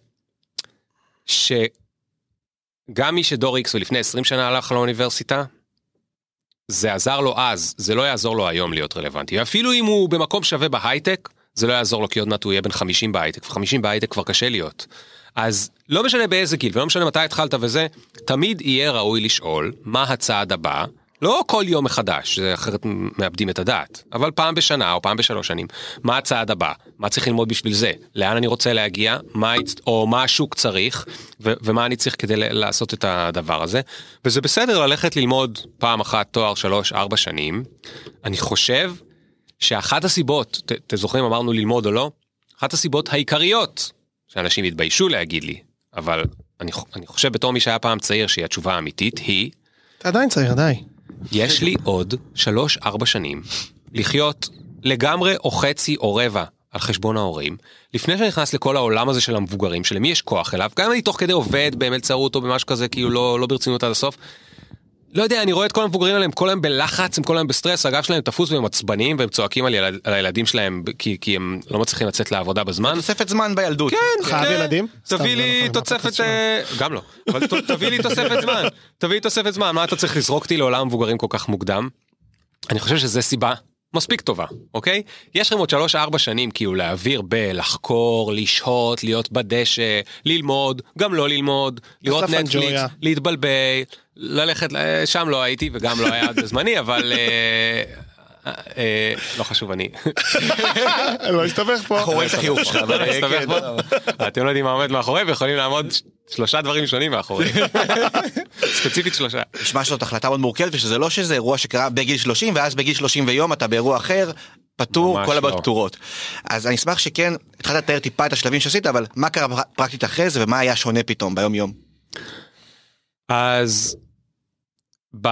שגם מי שדור איקס ולפני עשרים שנה הלך לאוניברסיטה, זה עזר לו אז, זה לא יעזור לו היום להיות רלוונטי. אפילו אם הוא במקום שווה בהייטק, זה לא יעזור לו כי עוד מעט הוא יהיה בן חמישים בהייטק, ו-חמישים בהייטק כבר קשה להיות. אז לא משנה באיזה גיל, ולא משנה מתי התחלת וזה, תמיד יהיה ראוי לשאול מה הצעד הבא, לא כל יום מחדש, זה אחרת מאבדים את הדעת, אבל פעם בשנה או פעם בשלוש שנים, מה הצעד הבא, מה צריך ללמוד בשביל זה, לאן אני רוצה להגיע, מה, או מה השוק צריך, ו- ומה אני צריך כדי לעשות את הדבר הזה, וזה בסדר ללכת ללמוד פעם אחת, תואר, שלוש, ארבע שנים, אני חושב שאחת הסיבות, ת, אתם זוכרים אמרנו ללמוד או לא, אחת הסיבות העיקריות, שאנשים יתביישו להגיד לי, אבל אני, אני חושב בתור מי שהיה פעם צעיר שהיא התשובה האמיתית, היא, אתה עדיין צעיר, די. יש לי עוד שלוש, ארבע שנים לחיות לגמרי או חצי או רבע על חשבון ההורים, לפני שאני נכנס לכל העולם הזה של המבוגרים, שלמי יש כוח אליו, גם אם אני תוך כדי עובד במלצרות או במשהו כזה, כאילו לא, לא ברצינות עד הסוף, לא יודע, אני רואה את כל המבוגרים עליהם, כל הם בלחץ, הם כל הם בסטרס, הגב שלהם תפוס והם עצבנים, והם צועקים על, ילד, על הילדים שלהם, כי, כי הם לא מצליחים לצאת לעבודה בזמן. תוספת זמן בילדות. כן, חייב כן. ילדים? תביא לי תוספת, גם לא, אבל תביא לי תוספת זמן, תביא לי תוספת זמן, מה אתה צריך לזרוק אותי לעולם מבוגרים כל כך מוקדם? אני חושב שזה סיבה מספיק טובה, אוקיי? יש לכם עוד שלוש, ארבע שנים, כאילו להעביר בלחקור, לשהות, להיות בדשא, ללמוד, גם לא ללמוד, לראות נטפליקס, להתבלבל, ללכת, שם לא הייתי וגם לא היה בזמני, אבל לא חשוב, אני לא הסתבך פה. אנחנו רואים את החיוך שלך. אתם לא יודעים מה עומד מאחורי, ויכולים לעמוד שלושה דברים שונים מאחורי. ספציפית שלושה. נשמע שזאת החלטה מאוד מורכבת, ושזה לא שזה אירוע שקרה בגיל שלושים, ואז בגיל שלושים ויום אתה באירוע אחר, פטור, כל הבעיות פטורות. אז אני אשמח שכן, התחלת לתאר טיפה את השלבים שעשית, אבל מה קרה פרקטית אחרי זה, ומה היה שונה פתאום ביום יום? אז ב...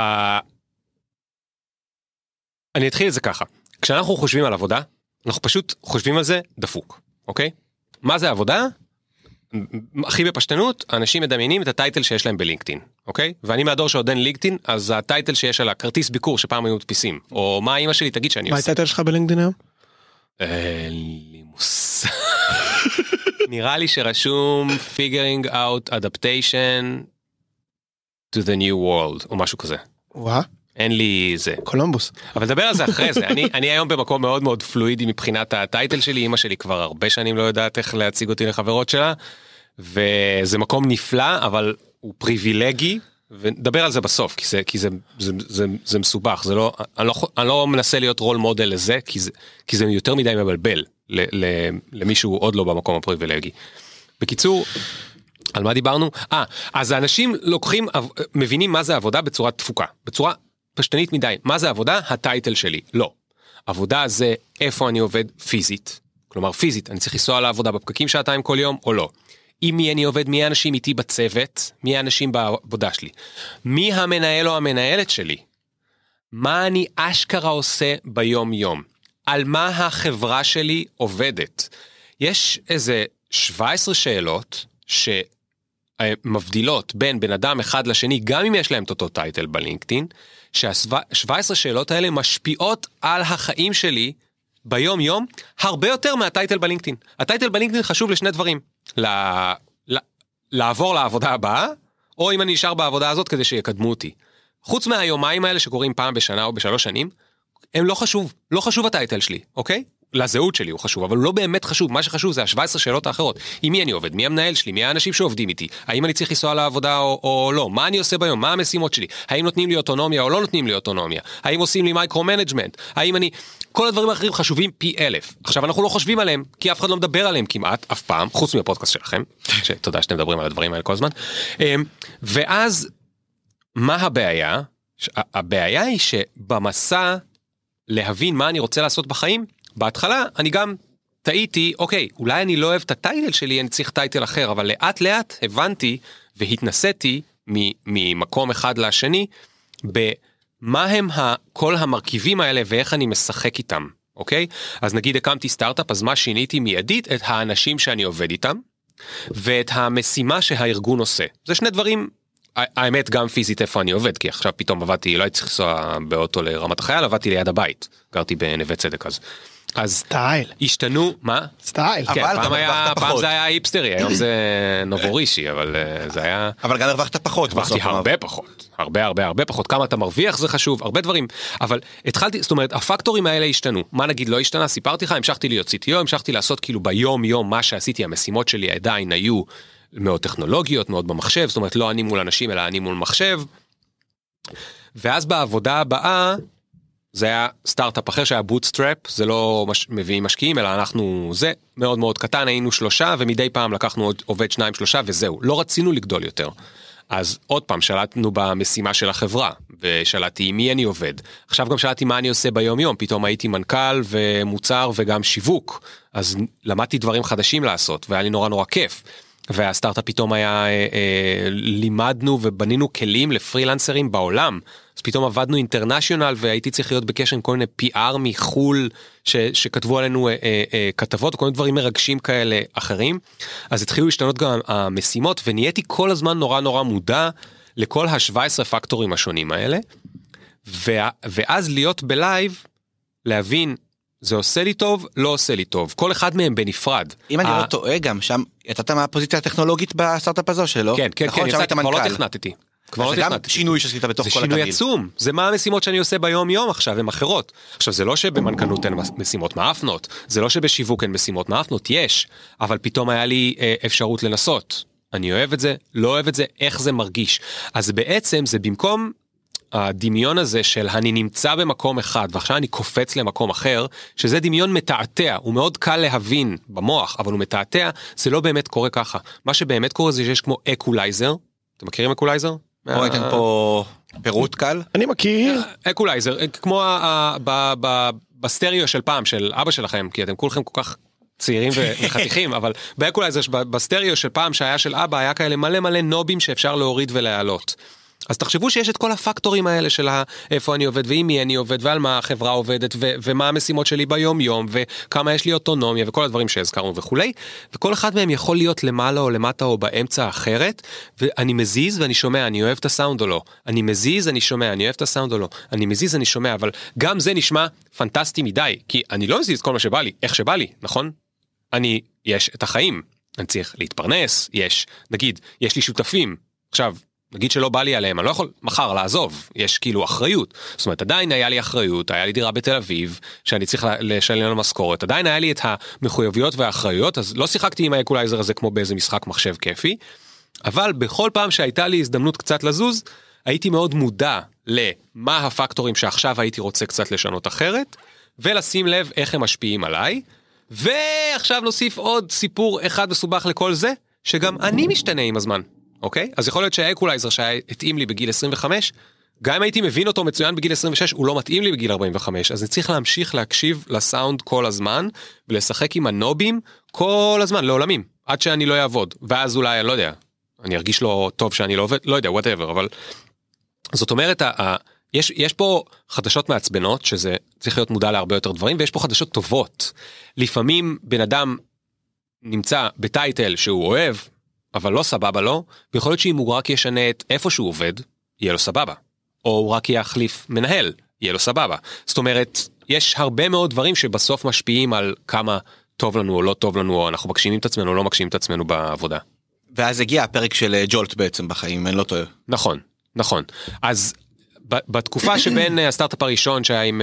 אני אתחיל את זה ככה. כשאנחנו חושבים על עבודה, אנחנו פשוט חושבים על זה דפוק, אוקיי? מה זה עבודה? הכי בפשטנות, אנשים מדמיינים את הטייטל שיש להם בלינקדאין, אוקיי? ואני מהדור שעוד אין לינקדאין, אז הטייטל שיש על הכרטיס ביקור שפעם היו מדפיסים, או מה אמא שלי תגיד שאני עושה. מה הטייטל שלך בלינקדאין היום? אין לי מושג. נראה לי שרשום figuring out adaptation to the new world, או משהו כזה. וואה. אין לי זה. קולומבוס. אבל דבר על זה אחרי זה. אני, אני היום במקום מאוד מאוד פלואידי מבחינת הטייטל שלי, אמא שלי כבר הרבה שנים לא יודעת איך להציג אותי לחברות שלה, וזה מקום נפלא, אבל הוא פריבילגי, ונדבר על זה בסוף, כי זה, כי זה, זה, זה, זה מסובך, זה לא, אני לא, אני לא מנסה להיות רול מודל לזה, כי זה, כי זה יותר מדי מבלבל ל, ל, למישהו עוד לא במקום הפריבילגי. בקיצור, על מה דיברנו? אה, אז האנשים לוקחים, מבינים מה זה עבודה בצורה תפוקה, בצורה פשטנית מדי. מה זה עבודה? הטייטל שלי. לא. עבודה זה איפה אני עובד פיזית. כלומר, פיזית, אני צריך לנסוע לעבודה בפקקים שעתיים כל יום, או לא. עם מי אני עובד, מי האנשים איתי בצוות, מי האנשים בעבודה שלי. מי המנהל או המנהלת שלי. מה אני אשכרה עושה ביום יום. על מה החברה שלי עובדת. יש איזה שבע עשרה שאלות שמבדילות בין בן אדם אחד לשני, גם אם יש להם את אותו טייטל בלינקדאין, שה-שבע עשרה שאלות האלה משפיעות על החיים שלי ביום יום, הרבה יותר מהטייטל בלינקדאין. הטייטל בלינקדאין חשוב לשני דברים. ל- ל- לעבור לעבודה הבאה, או אם אני נשאר בעבודה הזאת כדי שיקדמו אותי. חוץ מהיומיים האלה שקורים פעם בשנה או בשלוש שנים, הם לא חשוב, לא חשוב הטייטל שלי, אוקיי? לזהות שלי הוא חשוב, אבל הוא לא באמת חשוב. מה שחשוב זה ה-שבע עשרה שאלות האחרות. עם מי אני עובד? מי המנהל שלי? מי האנשים שעובדים איתי? האם אני צריך לנסוע לעבודה או, או לא? מה אני עושה ביום? מה המשימות שלי? האם נותנים לי אוטונומיה או לא נותנים לי אוטונומיה? האם עושים לי מייקרו-מנג'מנט? האם אני... כל הדברים האחרים חשובים פי אלף. עכשיו אנחנו לא חושבים עליהם, כי אף אחד לא מדבר עליהם כמעט, אף פעם, חוץ מהפודקאסט שלכם, שתודה שאתם מדברים על הדברים האלה כל הזמן. ואז, מה הבעיה? הבעיה היא שבמסע להבין מה אני רוצה לעשות בחיים, בהתחלה אני גם טעיתי, אוקיי, אולי אני לא אוהב את הטייטל שלי, אני צריך טייטל אחר, אבל לאט לאט הבנתי והתנסיתי ממקום אחד לשני, במה הם כל המרכיבים האלה ואיך אני משחק איתם, אוקיי? אז נגיד הקמתי סטארט-אפ, אז מה שיניתי מיידית? את האנשים שאני עובד איתם, ואת המשימה שהארגון עושה. זה שני דברים, האמת גם פיזית איפה אני עובד, כי עכשיו פתאום עבדתי, לא הייתי צריך לנסוע באוטו לרמת החייל, עבדתי ליד הבית, גרתי בנווה צדק אז. אז סטייל. השתנו, מה? סטייל. כן, פעם, היה, פעם זה היה היפסטרי, היום זה נובורישי, אבל זה היה... אבל גם הרווחת פחות. הרווחתי הרבה פחות, הרבה הרבה הרבה פחות, כמה אתה מרוויח זה חשוב, הרבה דברים, אבל התחלתי, זאת אומרת, הפקטורים האלה השתנו, מה נגיד לא השתנה, סיפרתי לך, המשכתי להיות סי טי או, המשכתי לעשות כאילו ביום יום מה שעשיתי, המשימות שלי עדיין היו מאוד טכנולוגיות, מאוד במחשב, זאת אומרת לא אני מול אנשים, אלא אני מול מחשב, ואז בעבודה הבאה, זה היה סטארט-אפ אחר שהיה בוטסטראפ, זה לא מש... מביאים משקיעים, אלא אנחנו, זה מאוד מאוד קטן, היינו שלושה, ומדי פעם לקחנו עוד עובד שניים שלושה, וזהו, לא רצינו לגדול יותר. אז עוד פעם, שלטנו במשימה של החברה, ושלטתי עם מי אני עובד. עכשיו גם שלטתי מה אני עושה ביום יום, פתאום הייתי מנכ"ל ומוצר וגם שיווק, אז למדתי דברים חדשים לעשות, והיה לי נורא נורא כיף. והסטארט-אפ פתאום היה, אה, אה, לימדנו ובנינו כלים לפרילנסרים בעולם, אז פתאום עבדנו אינטרנשיונל, והייתי צריך להיות בקשר עם כל מיני פי אר מחול, ש, שכתבו עלינו אה, אה, אה, כתבות, או כל מיני דברים מרגשים כאלה אחרים, אז התחילו להשתנות גם המשימות, ונהייתי כל הזמן נורא נורא מודע, לכל ה-שבע עשרה פקטורים השונים האלה, וה, ואז להיות בלייב, להבין, זה עושה לי טוב, לא עושה לי טוב. כל אחד מהם בנפרד. אם אני לא טועה גם, שם יצאת מהפוזיציה הטכנולוגית בסטארט-אפ הזו שלו? כן, כן, כן, יצאתי, כבר לא תכנתתי. זה גם שינוי שעשית בתוך כל התרגיל. זה שינוי עצום. זה מה המשימות שאני עושה ביום יום עכשיו, הן אחרות. עכשיו, זה לא שבמנכ"לות אין משימות מאפנות, זה לא שבשיווק אין משימות מאפנות, יש, אבל פתאום היה לי אפשרות לנסות. אני אוהב את זה, לא אוהב את זה, איך זה מרגיש. אז בעצם זה במקום הדמיון הזה של אני נמצא במקום אחד ועכשיו אני קופץ למקום אחר, שזה דמיון מתעתע, הוא מאוד קל להבין במוח, אבל הוא מתעתע, זה לא באמת קורה ככה. מה שבאמת קורה זה שיש כמו אקולייזר, אתם מכירים אקולייזר? בוא ניתן פה פירוט קל. אני מכיר. אקולייזר, כמו בסטריאו של פעם, של אבא שלכם, כי אתם כולכם כל כך צעירים וחתיכים, אבל באקולייזר, בסטריאו של פעם שהיה של אבא, היה כאלה מלא מלא נובים שאפשר להוריד ולהעלות. אז תחשבו שיש את כל הפקטורים האלה של איפה אני עובד ועם מי אני עובד ועל מה החברה עובדת ו- ומה המשימות שלי ביום יום וכמה יש לי אוטונומיה וכל הדברים שהזכרנו וכולי, וכל אחד מהם יכול להיות למעלה או למטה או באמצע אחרת, ואני מזיז ואני שומע, אני אוהב את הסאונד או לא, אני מזיז, אני שומע, אני אוהב את הסאונד או לא, אני מזיז, אני שומע, אבל גם זה נשמע פנטסטי מדי, כי אני לא מזיז כל מה שבא לי, איך שבא לי, נכון? אני, יש את החיים, אני צריך להתפרנס, יש, נגיד, יש לי שותפים, עכשיו, נגיד שלא בא לי עליהם, אני לא יכול מחר לעזוב, יש כאילו אחריות, זאת אומרת עדיין היה לי אחריות, היה לי דירה בתל אביב, שאני צריך לשלם למשכורת, עדיין היה לי את המחויבויות והאחריות, אז לא שיחקתי עם האקולייזר הזה כמו באיזה משחק מחשב כיפי, אבל בכל פעם שהייתה לי הזדמנות קצת לזוז, הייתי מאוד מודע למה הפקטורים שעכשיו הייתי רוצה קצת לשנות אחרת, ולשים לב איך הם משפיעים עליי, ועכשיו נוסיף עוד סיפור אחד מסובך לכל זה, שגם אני משתנה עם הזמן, אוקיי? אז יכול להיות שהאקולייזר שהתאים לי בגיל עשרים וחמש, גם אם הייתי מבין אותו מצוין בגיל עשרים ושש, הוא לא מתאים לי בגיל ארבעים וחמש, אז אני צריך להמשיך להקשיב לסאונד כל הזמן, ולשחק עם הנובים כל הזמן, לעולמים, עד שאני לא אעבוד, ואז אולי, אני לא יודע, אני ארגיש לו טוב שאני לא עובד, לא יודע, whatever, אבל זאת אומרת, ה- ה- יש, יש פה חדשות מעצבנות, שזה צריך להיות מודע להרבה יותר דברים, ויש פה חדשות טובות. לפעמים בן אדם נמצא בטייטל שהוא אוהב, אבל לא סבבה לו, ויכול להיות שאם הוא רק ישנה את איפה שהוא עובד, יהיה לו סבבה. או הוא רק יחליף מנהל, יהיה לו סבבה. זאת אומרת, יש הרבה מאוד דברים שבסוף משפיעים על כמה טוב לנו או לא טוב לנו, או אנחנו מגשימים את עצמנו או לא מגשימים את עצמנו בעבודה. ואז הגיע הפרק של ג'ולט בעצם בחיים, אני לא טועה. נכון, נכון. אז בתקופה שבין הסטארט-אפ הראשון שהיה עם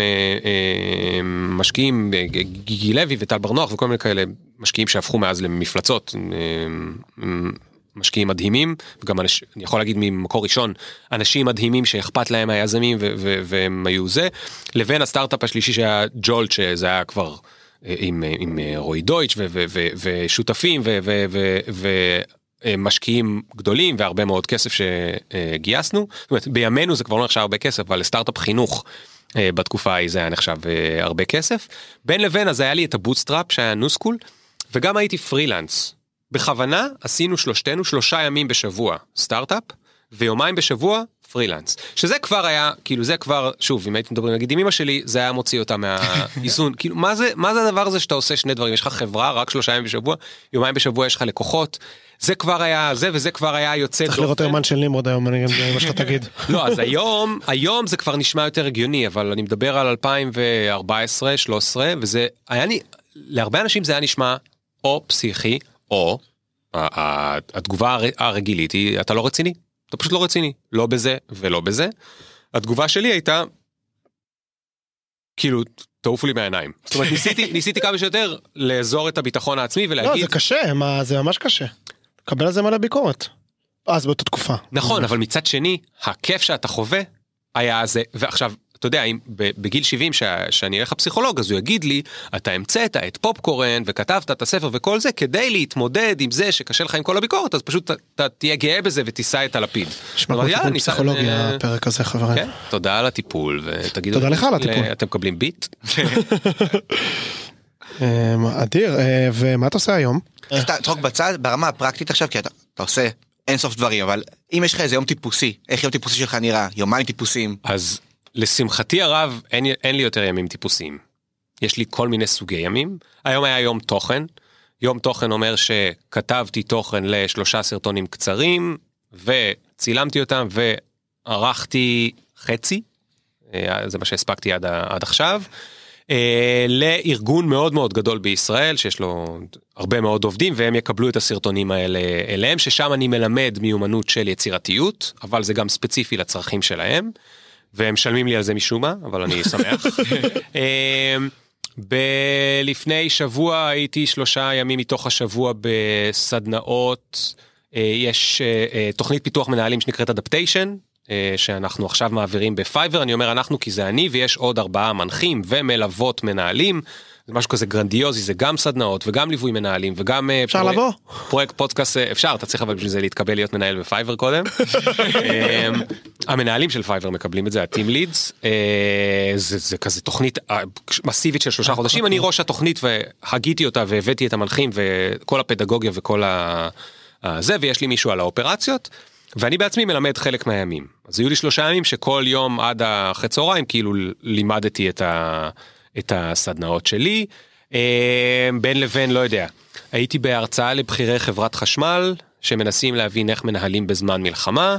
משקיעים, גיגי לוי וטל ברנוח וכל מיני כאלה משקיעים שהפכו מאז למפלצות, משקיעים מדהימים, וגם אני יכול להגיד ממקור ראשון, אנשים מדהימים שאכפת להם היזמים והם היו זה, לבין הסטארט-אפ השלישי שהיה ג'ולט, שזה היה כבר עם רועי דויטש ושותפים ו... משקיעים גדולים והרבה מאוד כסף שגייסנו, זאת אומרת, בימינו זה כבר לא נחשב הרבה כסף, אבל לסטארט-אפ חינוך בתקופה ההיא זה היה נחשב הרבה כסף. בין לבין, אז היה לי את הבוטסטראפ שהיה ניוסקול, וגם הייתי פרילנס. בכוונה עשינו שלושתנו שלושה ימים בשבוע סטארט-אפ, ויומיים בשבוע פרילנס. שזה כבר היה, כאילו זה כבר, שוב, אם הייתם מדברים, נגיד עם אמא שלי, זה היה מוציא אותה מהאיזון. כאילו, מה זה, מה זה הדבר הזה שאתה עושה שני דברים? יש לך חברה, רק שלושה ימים בשבוע, יומיים בשבוע יש לך לקוחות, זה כבר היה זה, וזה כבר היה יוצא... צריך לראות היומן של נמרוד היום, אני גם מה שאתה תגיד. לא, אז היום, היום זה כבר נשמע יותר הגיוני, אבל אני מדבר על אלפיים וארבע עשרה שלוש עשרה, וזה היה לי, להרבה אנשים זה היה נשמע או פסיכי, או התגובה הרגילית היא, אתה לא רציני, אתה פשוט לא רציני, לא בזה ולא בזה. התגובה שלי הייתה, כאילו, תעופו לי מהעיניים. זאת אומרת, ניסיתי, ניסיתי כמה שיותר לאזור את הביטחון העצמי ולהגיד... לא, זה קשה, מה, זה ממש קשה. קבל על זה מלא ביקורת. אז באותה תקופה. נכון, אבל מצד שני, הכיף שאתה חווה היה זה, ועכשיו, אתה יודע, אם בגיל שבעים שאני אלך הפסיכולוג, אז הוא יגיד לי, אתה המצאת את פופקורן, וכתבת את הספר וכל זה, כדי להתמודד עם זה שקשה לך עם כל הביקורת, אז פשוט אתה תהיה גאה בזה ותיסע את הלפיד. נשמע כמו טיפול פסיכולוגי הפרק הזה, חברים. כן, תודה על הטיפול, ותגידו... תודה לך על הטיפול. אתם מקבלים ביט? אדיר, ומה אתה עושה היום? צחוק בצד, ברמה הפרקטית עכשיו, כי אתה עושה אינסוף דברים, אבל אם יש לך איזה יום טיפוסי, איך יום טיפוסי שלך נראה? יומיים טיפוסיים? אז לשמחתי הרב, אין, אין לי יותר ימים טיפוסיים. יש לי כל מיני סוגי ימים. היום היה יום תוכן. יום תוכן אומר שכתבתי תוכן לשלושה סרטונים קצרים, וצילמתי אותם, וערכתי חצי. זה מה שהספקתי עד, עד עכשיו. לארגון מאוד מאוד גדול בישראל, שיש לו הרבה מאוד עובדים, והם יקבלו את הסרטונים האלה אליהם, ששם אני מלמד מיומנות של יצירתיות, אבל זה גם ספציפי לצרכים שלהם. והם משלמים לי על זה משום מה, אבל אני שמח. בלפני שבוע הייתי שלושה ימים מתוך השבוע בסדנאות, יש תוכנית פיתוח מנהלים שנקראת אדפטיישן, שאנחנו עכשיו מעבירים בפייבר, אני אומר אנחנו כי זה אני, ויש עוד ארבעה מנחים ומלוות מנהלים, זה משהו כזה גרנדיוזי, זה גם סדנאות וגם ליווי מנהלים וגם... אפשר לבוא? פרויקט פודקאסט, אפשר, אתה צריך אבל בשביל זה להתקבל להיות מנהל בפייבר קודם. המנהלים של פייבר מקבלים את זה, הטים לידס, זה כזה תוכנית מסיבית של שלושה חודשים, אני ראש התוכנית והגיתי אותה והבאתי את המנחים וכל הפדגוגיה וכל זה, ויש לי מישהו על האופרציות, ואני בעצמי מלמד חלק מהימים. אז היו לי שלושה ימים שכל יום עד אחרי צהריים כאילו לימדתי את ה... את הסדנאות שלי, בין לבין, לא יודע, הייתי בהרצאה לבחירי חברת חשמל, שמנסים להבין איך מנהלים בזמן מלחמה,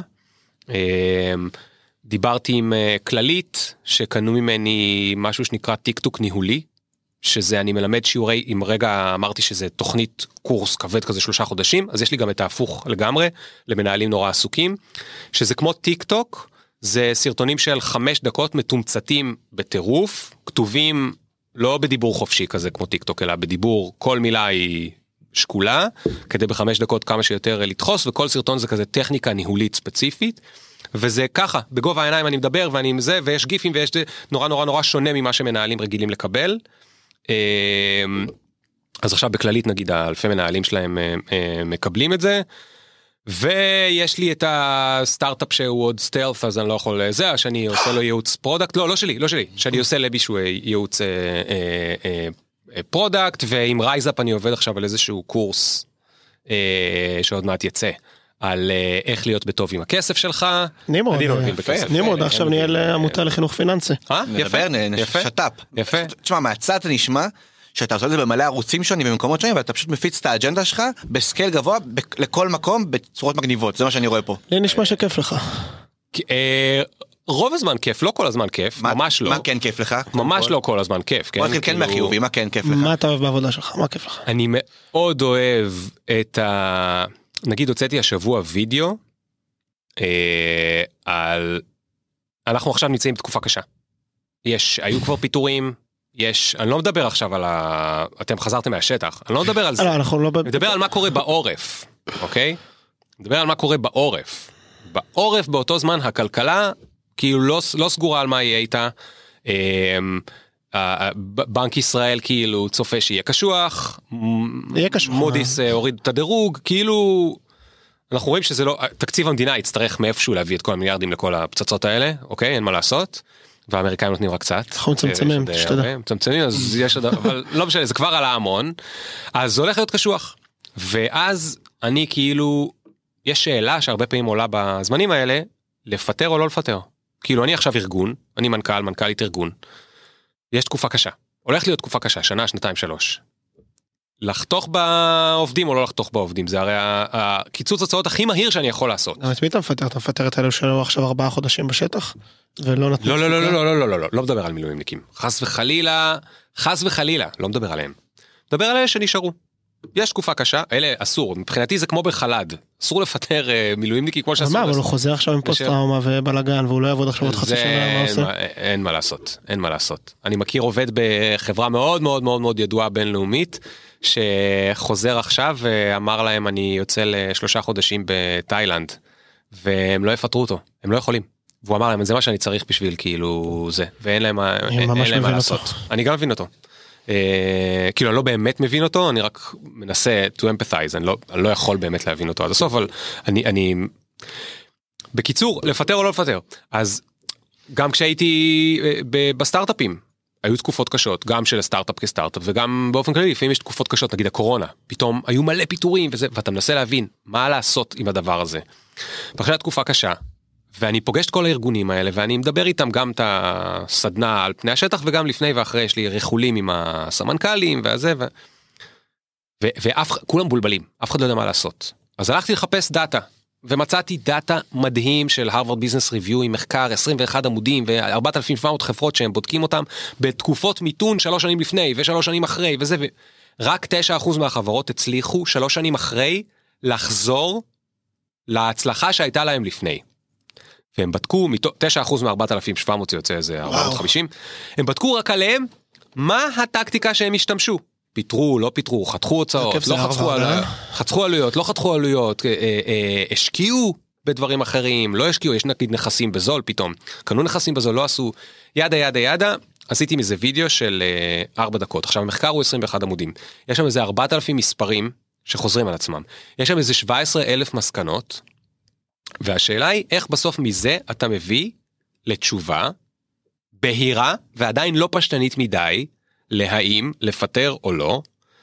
דיברתי עם כללית, שקנו ממני משהו שנקרא טיק-טוק ניהולי, שזה אני מלמד שיעורי, אם רגע אמרתי שזה תוכנית קורס כבד כזה שלושה חודשים, אז יש לי גם את ההפוך לגמרי, למנהלים נורא עסוקים, שזה כמו טיק-טוק, זה סרטונים של חמש דקות מתומצתים בטירוף, כתובים לא בדיבור חופשי כזה כמו טיק טוק, אלא בדיבור, כל מילה היא שקולה, כדי בחמש דקות כמה שיותר לדחוס, וכל סרטון זה כזה טכניקה ניהולית ספציפית, וזה ככה, בגובה העיניים אני מדבר, ואני עם זה, ויש גיפים, ויש נורא נורא נורא שונה ממה שמנהלים רגילים לקבל. אז עכשיו בכללית נגיד, האלפי מנהלים שלהם מקבלים את זה, ויש לי את הסטארט-אפ שהוא עוד סטלף, אז אני לא יכול זה, שאני עושה לו ייעוץ פרודקט, לא, לא שלי, לא שלי, שאני עושה למישהו ייעוץ פרודקט, ועם רייזאפ אני עובד עכשיו על איזשהו קורס שעוד מעט יצא, על איך להיות בטוב עם הכסף שלך. נימוד, נימוד, עכשיו נהיה לעמותה לחינוך פיננסי. נדבר, שטאפ. יפה. תשמע, מהצד אתה נשמע, שאתה עושה את זה במלא ערוצים שונים במקומות שונים, ואתה פשוט מפיץ את האג'נדה שלך בסקייל גבוה, לכל מקום, בצורות מגניבות, זה מה שאני רואה פה. לי נשמע שכיף לך. רוב הזמן כיף, לא כל הזמן כיף, ממש לא. מה כן כיף לך? ממש לא כל הזמן כיף. בוא נתחיל כן מהחיובי, מה כן כיף לך? מה אתה אוהב בעבודה שלך? מה כיף לך? אני מאוד אוהב את ה... נגיד הוצאתי השבוע וידאו, על... אנחנו עכשיו נמצאים בתקופה קשה. יש, היו כבר פיטורים, יש, אני לא מדבר עכשיו על ה... אתם חזרתם מהשטח, אני לא מדבר על זה. לא, אנחנו לא... אני מדבר על מה קורה בעורף, אוקיי? אני מדבר על מה קורה בעורף. בעורף באותו זמן הכלכלה, כאילו לא, לא סגורה על מה יהיה איתה. בנק ישראל כאילו צופה שיהיה קשוח. יהיה קשוח. מודיס הוריד את הדירוג, כאילו... אנחנו רואים שזה לא... תקציב המדינה יצטרך מאיפשהו להביא את כל המיליארדים לכל הפצצות האלה, אוקיי? אין מה לעשות. והאמריקאים נותנים רק קצת. אנחנו מצמצמים, שתדע. מצמצמים, אז יש... אבל לא משנה, זה כבר על ההמון. אז זה הולך להיות קשוח. ואז אני כאילו... יש שאלה שהרבה פעמים עולה בזמנים האלה, לפטר או לא לפטר. כאילו, אני עכשיו ארגון, אני מנכ"ל, מנכ"לית ארגון. יש תקופה קשה. הולך להיות תקופה קשה, שנה, שנתיים, שלוש. לחתוך בעובדים או לא לחתוך בעובדים, זה הרי הקיצוץ הצעות הכי מהיר שאני יכול לעשות. את מי אתה מפטר? אתה מפטר את אלו שלו עכשיו ארבעה חודשים בשטח? ולא נתנו... לא, לא, לא, לא, לא, לא, לא, לא מדבר על מילואימניקים. חס וחלילה, חס וחלילה, לא מדבר עליהם. מדבר על אלה שנשארו. יש תקופה קשה, אלה אסור, מבחינתי זה כמו בחלד, אסור לפטר מילואימניקי כמו שאסור. אבל הוא חוזר עכשיו עם פוסט טראומה ובלגן, והוא לא יעבוד עכשיו עוד חצי שנה, מה עושה? אין מה לעשות, אין מה לעשות. אני מכיר עובד בחברה מאוד מאוד מאוד מאוד ידועה בינלאומית, שחוזר עכשיו ואמר להם אני יוצא לשלושה חודשים בתאילנד, והם לא יפטרו אותו, הם לא יכולים. והוא אמר להם, זה מה שאני צריך בשביל כאילו זה, ואין להם מה לעשות. אני גם מבין אותו. כאילו אני לא באמת מבין אותו, אני רק מנסה to empathize, אני לא, אני לא יכול באמת להבין אותו עד הסוף, אבל אני, אני... בקיצור, לפטר או לא לפטר. אז גם כשהייתי בסטארט-אפים, היו תקופות קשות, גם של הסטארט-אפ כסטארט-אפ, וגם באופן כללי, לפעמים יש תקופות קשות, נגיד הקורונה, פתאום היו מלא פיטורים וזה, ואתה מנסה להבין מה לעשות עם הדבר הזה. ואחרי התקופה קשה, ואני פוגש את כל הארגונים האלה, ואני מדבר איתם גם את הסדנה על פני השטח, וגם לפני ואחרי יש לי ריחולים עם הסמנכ"לים והזה, ו... ו... ואף, כולם בולבלים, אף אחד לא יודע מה לעשות. אז הלכתי לחפש דאטה, ומצאתי דאטה מדהים של הרווארד ביזנס ריוויו, עם מחקר עשרים ואחד עמודים, ו-ארבעת אלפים ושבע מאות חברות שהם בודקים אותם, בתקופות מיתון שלוש שנים לפני, ושלוש שנים אחרי, וזה, ורק תשע אחוז מהחברות הצליחו, שלוש שנים אחרי, לחזור להצלחה שהייתה להם לפני. והם בדקו, תשע אחוז מ-ארבעת אלפים ושבע מאות יוצא איזה ארבע מאות וחמישים, הם בדקו רק עליהם, מה הטקטיקה שהם השתמשו? פיתרו, לא פיתרו, חתכו הוצאות, לא חתכו עלויות, חתכו עלויות, לא חתכו עלויות, השקיעו בדברים אחרים, לא השקיעו, יש נגיד נכסים בזול פתאום, קנו נכסים בזול, לא עשו, ידה ידה ידה, עשיתי מזה וידאו של ארבע דקות, עכשיו המחקר הוא עשרים ואחד עמודים, יש שם איזה ארבעת אלפים מספרים שחוזרים על עצמם, יש שם איזה שבע עשרה אלף מסקנות, והשאלה היא, איך בסוף מזה אתה מביא לתשובה בהירה, ועדיין לא פשטנית מדי, להאם, לפטר או לא,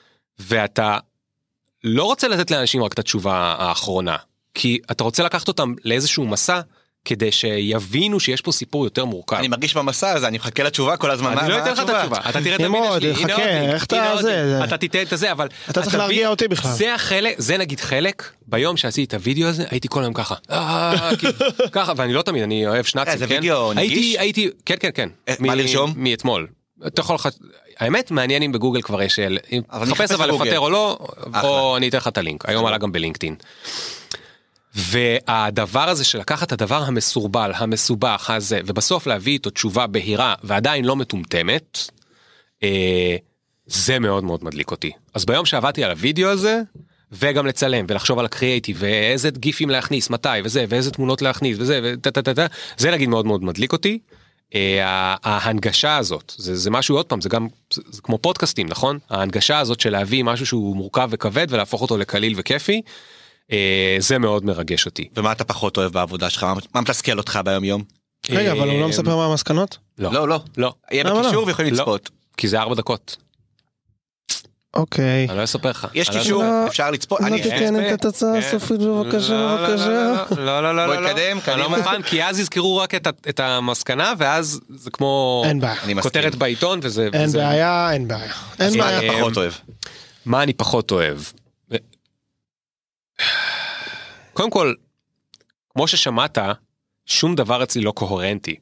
ואתה לא רוצה לתת לאנשים רק את התשובה האחרונה, כי אתה רוצה לקחת אותם לאיזשהו מסע, כדי שיבינו שיש פה סיפור יותר מורכב. אני מרגיש במסע הזה, אני מחכה לתשובה כל הזמן. אני לא אתן לך את התשובה, אתה תראה את המידע שלי, הנה אותי, אתה תיתן את זה, אבל... אתה צריך להרגיע אותי בכלל. זה החלק, זה נגיד חלק, ביום שעשיתי את הוידאו הזה, הייתי כל היום ככה, ככה, ואני לא תמיד, אני אוהב שנאצים, זה וידאו נגיש? הייתי, כן, כן, כן. מה לרשום? מאתמול. אתה יכול... האמת, מעניין אם בגוגל כבר יש... חפש אבל לפטר או לא, או אני אתן לך את הלינק, היום עלה גם בלינקדאין. והדבר הזה של לקחת את הדבר המסורבל, המסובך הזה, ובסוף להביא איתו תשובה בהירה, ועדיין לא מטומטמת, זה מאוד מאוד מדליק אותי. אז ביום שעבדתי על הוידאו הזה, וגם לצלם, ולחשוב על הקריאייטיב, ואיזה גיפים להכניס, מתי, וזה, ואיזה תמונות להכניס, וזה, וטטטטט, זה נגיד מאוד מאוד מדליק אותי. ההנגשה הזאת, זה, זה משהו עוד פעם, זה גם, זה, זה כמו פודקאסטים, נכון? ההנגשה הזאת של להביא משהו שהוא מורכב וכבד, ולהפוך אותו לקליל וכיפי, זה מאוד מרגש אותי. ומה אתה פחות אוהב בעבודה שלך? מה מתסכל אותך ביום יום? רגע, אבל הוא לא מספר מה המסקנות? לא. לא, לא. לא. יהיה בקישור ויכולים לצפות. כי זה ארבע דקות. אוקיי. אני לא אספר לך. יש קישור, אפשר לצפות. לא תתן את התוצאה הסופית בבקשה, בבקשה. לא, לא, לא, לא. בואי קדם, אני לא מוכן, כי אז יזכרו רק את המסקנה, ואז זה כמו כותרת בעיתון, וזה... אין בעיה, אין בעיה. אז מה אתה פחות אוהב? מה אני פחות אוהב? קודם כל, כמו ששמעת, שום דבר אצלי לא קוהרנטי.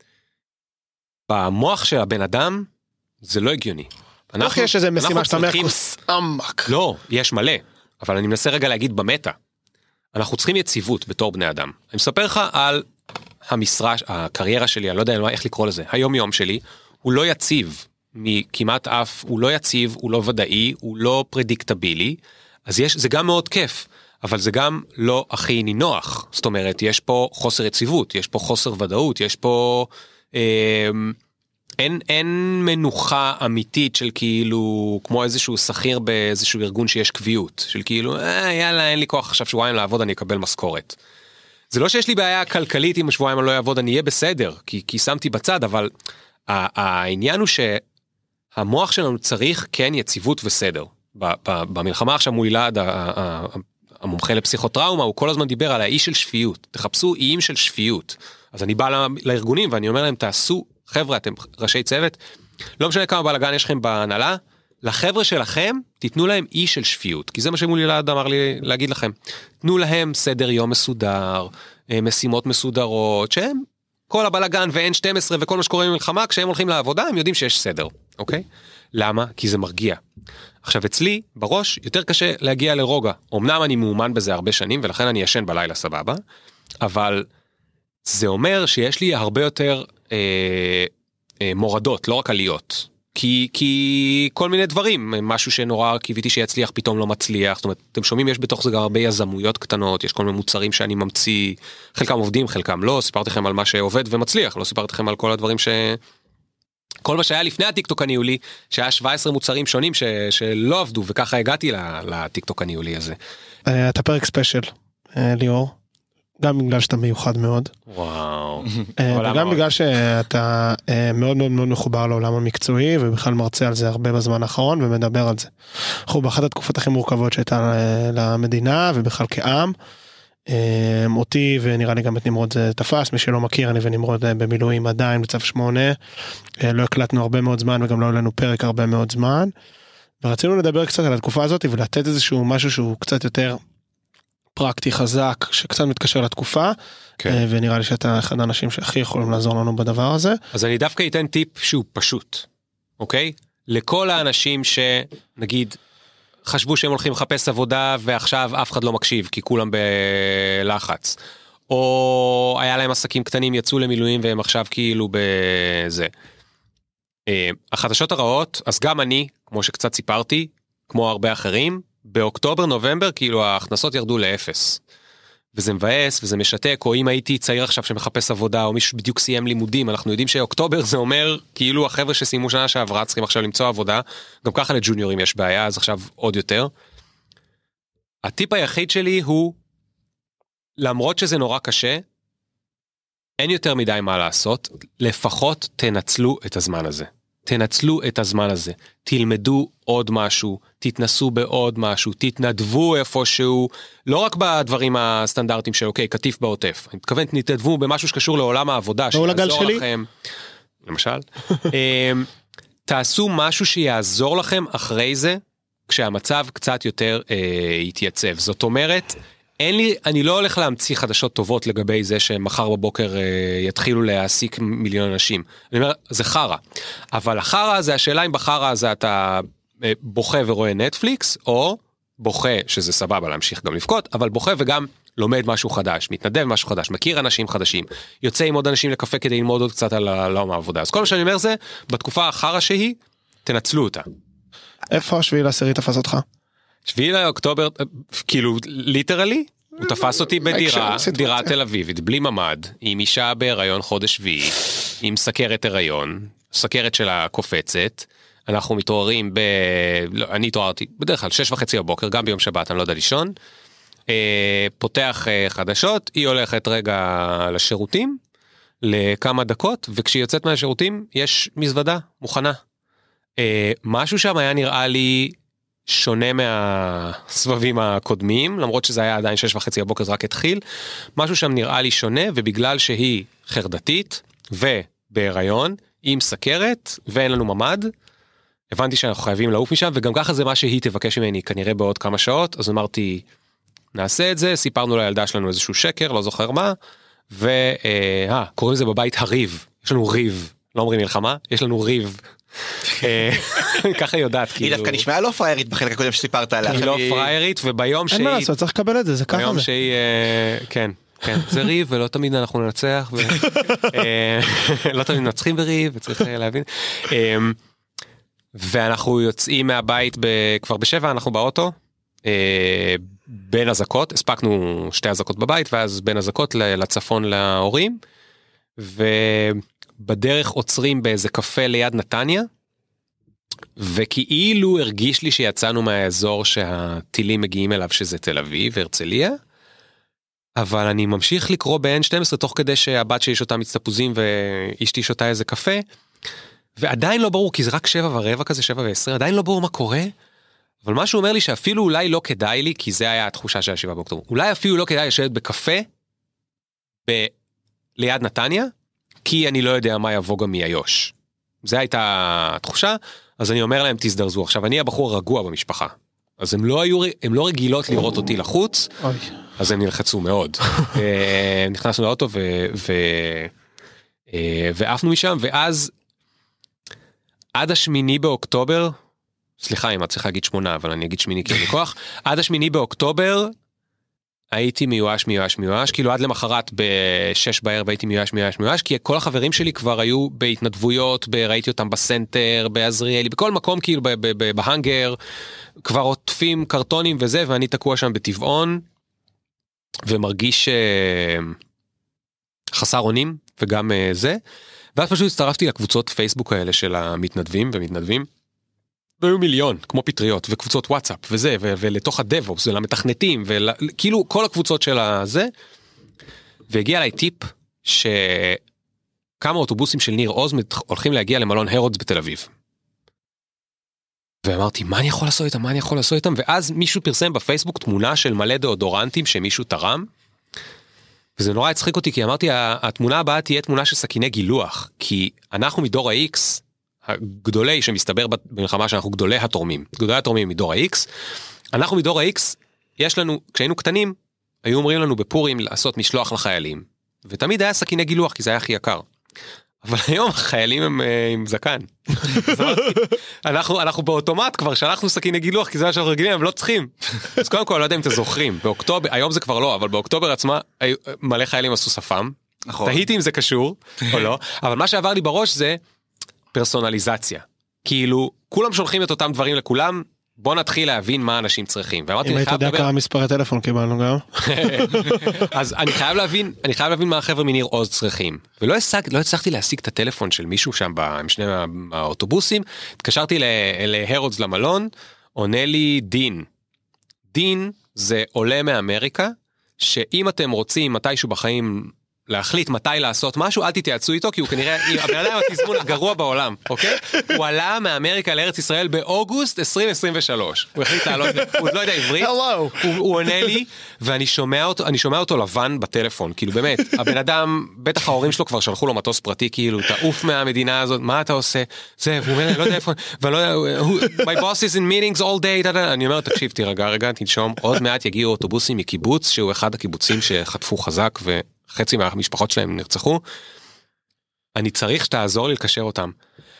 במוח של הבן אדם, זה לא הגיוני. איך יש איזה משימה שאתה אומר כוס עמק? לא, יש מלא, אבל אני מנסה רגע להגיד במטה. אנחנו צריכים יציבות בתור בני אדם. אני מספר לך על המשרה, הקריירה שלי, אני לא יודע איך לקרוא לזה, היום יום שלי, הוא לא יציב מכמעט אף, הוא לא יציב, הוא לא ודאי, הוא לא פרדיקטבילי, אז יש, זה גם מאוד כיף, אבל זה גם לא הכי נינוח. זאת אומרת, יש פה חוסר יציבות, יש פה חוסר ודאות, יש פה... אה, אין, אין מנוחה אמיתית של כאילו, כמו איזשהו שכיר באיזשהו ארגון שיש קביעות, של כאילו, אה, יאללה, אין לי כוח עכשיו שבועיים לעבוד, אני אקבל משכורת. זה לא שיש לי בעיה כלכלית אם שבועיים אני לא אעבוד, אני אהיה בסדר, כי, כי שמתי בצד, אבל העניין הוא שהמוח שלנו צריך כן יציבות וסדר. במלחמה עכשיו מול ילד, המומחה לפסיכוטראומה, הוא כל הזמן דיבר על האי של שפיות, תחפשו איים של שפיות. אז אני בא לארגונים ואני אומר להם, תעשו, חבר'ה, אתם ראשי צוות, לא משנה כמה בלגן יש לכם בהנהלה, לחבר'ה שלכם, תיתנו להם אי של שפיות, כי זה מה שמול ילד אמר לי להגיד לכם, תנו להם סדר יום מסודר, משימות מסודרות, שהם כל הבלגן ו-אן שתים עשרה וכל מה שקורה במלחמה, כשהם הולכים לעבודה, הם יודעים שיש סדר, אוקיי? למה? כי זה מרגיע. עכשיו אצלי, בראש, יותר קשה להגיע לרוגע. אמנם אני מאומן בזה הרבה שנים, ולכן אני ישן בלילה סבבה, אבל זה אומר שיש לי הרבה יותר אה, אה, מורדות, לא רק עליות. כי, כי כל מיני דברים, משהו שנורא קיוויתי שיצליח, פתאום לא מצליח. זאת אומרת, אתם שומעים, יש בתוך זה גם הרבה יזמויות קטנות, יש כל מיני מוצרים שאני ממציא, חלקם עובדים, חלקם לא, סיפרתי לכם על מה שעובד ומצליח, לא סיפרתי לכם על כל הדברים ש... כל מה שהיה לפני הטיקטוק הניהולי, שהיה שבעה עשר מוצרים שונים ש... שלא עבדו, וככה הגעתי לטיקטוק הניהולי הזה. אתה פרק ספיישל, ליאור, גם בגלל שאתה מיוחד מאוד. וואו. וגם בגלל שאתה מאוד מאוד מאוד מחובר לעולם המקצועי, ובכלל מרצה על זה הרבה בזמן האחרון, ומדבר על זה. אנחנו באחת התקופות הכי מורכבות שהייתה למדינה, ובכלל כעם, אותי ונראה לי גם את נמרוד זה תפס, מי שלא מכיר, אני ונמרוד במילואים עדיין בצו שמונה, לא הקלטנו הרבה מאוד זמן וגם לא היה לנו פרק הרבה מאוד זמן, ורצינו לדבר קצת על התקופה הזאת ולתת איזשהו משהו שהוא קצת יותר פרקטי חזק, שקצת מתקשר לתקופה, כן. ונראה לי שאתה אחד האנשים שהכי יכולים לעזור לנו בדבר הזה. אז אני דווקא אתן טיפ שהוא פשוט, אוקיי? לכל האנשים שנגיד, חשבו שהם הולכים לחפש עבודה, ועכשיו אף אחד לא מקשיב, כי כולם בלחץ. או היה להם עסקים קטנים, יצאו למילואים, והם עכשיו כאילו בזה. החדשות הרעות, אז גם אני, כמו שקצת סיפרתי, כמו הרבה אחרים, באוקטובר, נובמבר, כאילו ההכנסות ירדו לאפס. וזה מבאס, וזה משתק, או אם הייתי צעיר עכשיו שמחפש עבודה, או מישהו בדיוק סיים לימודים, אנחנו יודעים שאוקטובר זה אומר, כאילו החבר'ה שסיימו שנה שעברה, צריכים עכשיו למצוא עבודה, גם ככה לג'וניורים יש בעיה, אז עכשיו עוד יותר. הטיפ היחיד שלי הוא, למרות שזה נורא קשה, אין יותר מדי מה לעשות, לפחות תנצלו את הזמן הזה. תנצלו את הזמן הזה, תלמדו עוד משהו, תתנסו בעוד משהו, תתנדבו איפשהו, לא רק בדברים הסטנדרטיים של אוקיי, כתיף בעוטף, אני מתכוון, תתנדבו במשהו שקשור לעולם העבודה, שיעזור לכם, למשל, תעשו משהו שיעזור לכם אחרי זה, כשהמצב קצת יותר אה, יתייצב, זאת אומרת, אין לי, אני לא הולך להמציא חדשות טובות לגבי זה שמחר בבוקר אה, יתחילו להעסיק מיליון אנשים. אני אומר, זה חרה. אבל החרה זה השאלה אם בחרה הזה אתה אה, בוכה ורואה נטפליקס, או בוכה, שזה סבבה להמשיך גם לפקוט, אבל בוכה וגם לומד משהו חדש, מתנדב משהו חדש, מכיר אנשים חדשים, יוצא עם עוד אנשים לקפה כדי ללמוד עוד קצת על העולם העבודה. אז כל מה שאני אומר זה, בתקופה החרה שהיא, תנצלו אותה. איפה השביעי לעשירי תפס אותך? שביעי לאוקטובר, כאילו, ליטרלי, הוא תפס אותי בדירה, דירה תל אביבית, בלי ממד, עם אישה בהיריון חודש שביעי, עם סכרת הריון, סכרת שלה קופצת, אנחנו מתעוררים ב... אני התעוררתי בדרך כלל שש וחצי בבוקר, גם ביום שבת, אני לא יודע לישון, פותח חדשות, היא הולכת רגע לשירותים, לכמה דקות, וכשהיא יוצאת מהשירותים, יש מזוודה מוכנה. משהו שם היה נראה לי שונה מהסבבים הקודמים, למרות שזה היה עדיין שש וחצי בבוקר, זה רק התחיל. משהו שם נראה לי שונה, ובגלל שהיא חרדתית, ובהיריון, עם סכרת, ואין לנו ממד, הבנתי שאנחנו חייבים לעוף משם, וגם ככה זה מה שהיא תבקש ממני, כנראה בעוד כמה שעות, אז אמרתי, נעשה את זה, סיפרנו לילדה שלנו איזשהו שקר, לא זוכר מה, ו... אה, קוראים לזה בבית הריב, יש לנו ריב, לא אומרים מלחמה, יש לנו ריב. ככה יודעת, כאילו... היא דווקא נשמעה לא פריירית בחלק הקודם שסיפרת עליה. היא לא פריירית, וביום שהיא... אין מה לעשות, צריך לקבל את זה, זה ככה זה. ביום שהיא... כן, כן, זה ריב, ולא תמיד אנחנו ננצח, לא תמיד נצחים בריב, וצריך להבין. ואנחנו יוצאים מהבית כבר בשבע, אנחנו באוטו, בין הזקות, הספקנו שתי הזקות בבית, ואז בין הזקות לצפון להורים, ובדרך עוצרים באיזה קפה ליד נתניה, וכאילו הרגיש לי שיצאנו מהאזור שהטילים מגיעים אליו, שזה תל אביב, הרצליה, אבל אני ממשיך לקרוא ב-אן שתים עשרה, תוך כדי שהבת שלי שותה מצטפוזים, ואשתי שותה איזה קפה, ועדיין לא ברור, כי זה רק שבע ורבע כזה, שבע ועשרה, עדיין לא ברור מה קורה, אבל משהו אומר לי שאפילו אולי לא כדאי לי, כי זה היה התחושה של השבעה באוקטובר, אולי אפילו לא כדאי לשבת בקפה, ב... ליד נתניה, כי אני לא יודע מה יבוא גם מאיו"ש. זה הייתה התחושה, אז אני אומר להם תזדרזו. עכשיו, אני הבחור הרגוע במשפחה, אז הם לא היו, הם לא רגילות לראות אותי לחוץ, אוי. אז הם נלחצו מאוד. נכנסנו לאוטו ו... ו... ועפנו משם, ואז עד השמיני באוקטובר, סליחה אם את צריך להגיד שמונה, אבל אני אגיד שמיני כי אין לי כוח, עד השמיני באוקטובר, הייתי מיואש, מיואש, מיואש, כאילו עד למחרת בשש בערב הייתי מיואש, מיואש, מיואש, כי כל החברים שלי כבר היו בהתנדבויות, ראיתי אותם בסנטר, בעזריאלי, בכל מקום כאילו בהנגר, כבר עוטפים קרטונים וזה, ואני תקוע שם בטבעון, ומרגיש חסר אונים, וגם זה, ואז פשוט הצטרפתי לקבוצות פייסבוק האלה של המתנדבים ומתנדבים, והיו מיליון, כמו פטריות, וקבוצות וואטסאפ, וזה, ו- ולתוך הדב-אופס, ולמתכנתים, וכאילו כל הקבוצות של הזה, והגיע אליי טיפ, שכמה אוטובוסים של ניר עוז הולכים להגיע למלון הרודס בתל אביב. ואמרתי, מה אני יכול לעשות איתם? מה אני יכול לעשות איתם? ואז מישהו פרסם בפייסבוק תמונה של מלא דאודורנטים שמישהו תרם, וזה נורא הצחיק אותי, כי אמרתי, התמונה הבאה תהיה תמונה של סכיני גילוח, כי אנחנו מדור ה-X, הגדולי שמסתבר במלחמה שאנחנו גדולי התורמים, גדולי התורמים מדור ה-X, אנחנו מדור ה-X, יש לנו, כשהיינו קטנים, היו אומרים לנו בפורים לעשות משלוח לחיילים, ותמיד היה סכיני גילוח, כי זה היה הכי יקר. אבל היום החיילים הם עם זקן. אנחנו, אנחנו באוטומט כבר שלחנו סכיני גילוח, כי זה מה שאנחנו רגילים, הם לא צריכים. אז קודם כל, אני לא יודע אם אתם זוכרים, באוקטובר, היום זה כבר לא, אבל באוקטובר עצמה, מלא חיילים עשו שפם. תהיתי אם זה קשור, או לא, אבל מה שעבר לי בראש זה פרסונליזציה. כאילו, כולם שולחים את אותם דברים לכולם, בוא נתחיל להבין מה אנשים צריכים. אם היית יודע כמה מספרי טלפון קיבלנו גם. אז אני חייב להבין, אני חייב להבין מה החבר'ה מניר עוז צריכים. ולא הצלחתי להשיג את הטלפון של מישהו שם בשני האוטובוסים, התקשרתי להרודס למלון, עונה לי דין. דין זה עולה מאמריקה, שאם אתם רוצים מתישהו בחיים להחליט מתי לעשות משהו, אל תתייעצו איתו, כי הוא כנראה, הבן אדם התזמון הגרוע בעולם, אוקיי? הוא עלה מאמריקה לארץ ישראל באוגוסט עשרים עשרים ושלוש. הוא החליט לעלות, הוא לא יודע עברית, הוא, הוא עונה לי, ואני שומע אותו, אני שומע אותו לבן בטלפון, כאילו באמת, הבן אדם, בטח ההורים שלו כבר שלחו לו מטוס פרטי, כאילו, תעוף מהמדינה הזאת, מה אתה עושה? זה, והוא אומר, לא יודע איפה, ואני לא יודע, my boss is in meetings all day, אני אומר, תקשיב, תירגע, רגע, תנשום, עוד מעט יגיעו אוטובוסים מקיבוץ, שהוא אחד הקיבוצים שחטפו חזק ו חצי מהמשפחות שלהם נרצחו, אני צריך שתעזור לי לקשר אותם.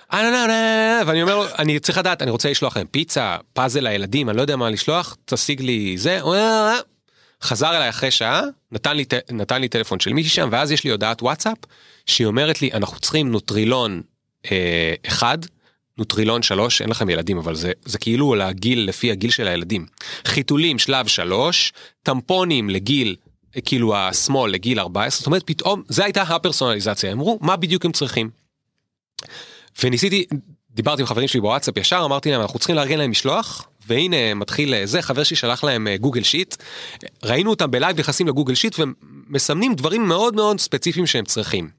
ואני אומר לו, אני צריך לדעת, אני רוצה לשלוח להם פיצה, פאזל לילדים, אני לא יודע מה לשלוח, תשיג לי זה, חזר אליי אחרי שעה, נתן לי, נתן לי טלפון של מישהי שם, ואז יש לי הודעת וואטסאפ, שהיא אומרת לי, אנחנו צריכים נוטרילון אה, אחד, נוטרילון שלוש, אין לכם ילדים, אבל זה, זה כאילו להגיל לפי הגיל של הילדים. חיתולים שלב שלוש, טמפונים לגיל, כאילו השמאל לגיל ארבע עשרה, זאת אומרת פתאום, זה הייתה הפרסונליזציה, אמרו מה בדיוק הם צריכים. וניסיתי, דיברתי עם חברים שלי בוואטסאפ ישר, אמרתי להם אנחנו צריכים לארגן להם משלוח, והנה מתחיל זה, חבר שלי שלח להם גוגל שיט, ראינו אותם בלייב נכנסים לגוגל שיט, ומסמנים דברים מאוד מאוד ספציפיים שהם צריכים.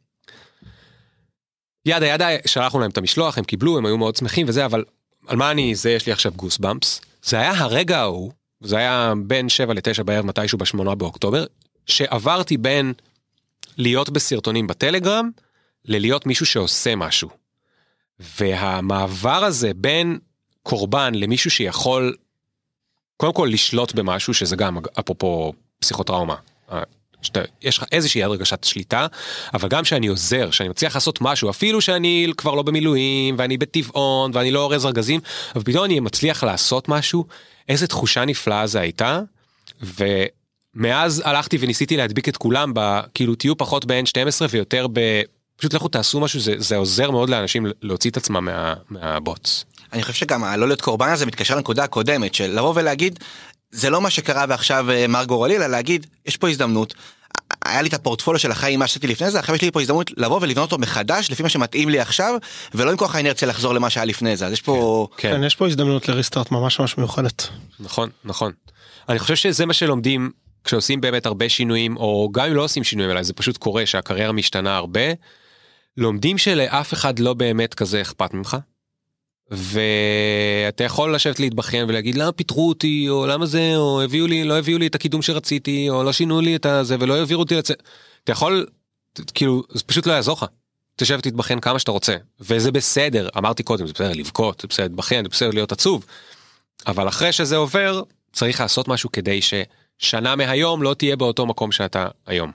ידה ידה, שלחנו להם את המשלוח, הם קיבלו, הם היו מאוד שמחים וזה, אבל על מה אני, זה יש לי עכשיו גוס במפס, זה היה הרגע ההוא, זה היה בין שבע לתשע בערב מתישהו בשמונה באוקטובר, שעברתי בין להיות בסרטונים בטלגרם, ללהיות מישהו שעושה משהו. והמעבר הזה בין קורבן למישהו שיכול, קודם כל לשלוט במשהו, שזה גם אפרופו פסיכוטראומה, שאתה, יש לך איזושהי הרגשת שליטה, אבל גם שאני עוזר, שאני מצליח לעשות משהו, אפילו שאני כבר לא במילואים, ואני בטבעון, ואני לא אורז ארגזים, אבל פתאום אני מצליח לעשות משהו, איזה תחושה נפלאה זה הייתה, ומאז הלכתי וניסיתי להדביק את כולם, כאילו תהיו פחות ב-אן שתים עשרה ויותר ב... פשוט לכו תעשו משהו, זה, זה עוזר מאוד לאנשים להוציא את עצמם מה, מהבוטס. אני חושב שגם הלא להיות קורבן הזה מתקשר לנקודה הקודמת, של לבוא ולהגיד, זה לא מה שקרה ועכשיו מר גורלי, אלא להגיד, יש פה הזדמנות, היה לי את הפורטפוליו של החיים, מה שעשיתי לפני זה, עכשיו יש לי פה הזדמנות לבוא ולבנות אותו מחדש, לפי מה שמתאים לי עכשיו, ולא עם כוח האנרציה לחזור למה שהיה לפני זה, אז יש פה... כן, כן. יש פה הזדמנות לריסטארט ממש ממש מיוחדת. נכון, נכון. אני חושב שזה מה שלומדים, כשעושים באמת הרבה שינויים, או גם אם לא עושים שינויים, אלא זה פשוט קורה שהקריירה משתנה הרבה, לומדים שלאף אחד לא באמת כזה אכפת ממך, ואתה יכול לשבת להתבחן ולהגיד למה פיתרו אותי, או למה זה, או הביאו לי, לא הביאו לי את הקידום שרציתי, או לא שינו לי את זה, ולא העבירו אותי לצ... אתה יכול, כאילו, זה פשוט לא יעזור לך. תשב ותתבחן כמה שאתה רוצה, וזה בסדר, אמרתי קודם, זה בסדר לבכות, זה בסדר להתבחן, זה בסדר להיות עצוב, אבל אחרי שזה עובר, צריך לעשות משהו כדי ששנה מהיום לא תהיה באותו מקום שאתה היום.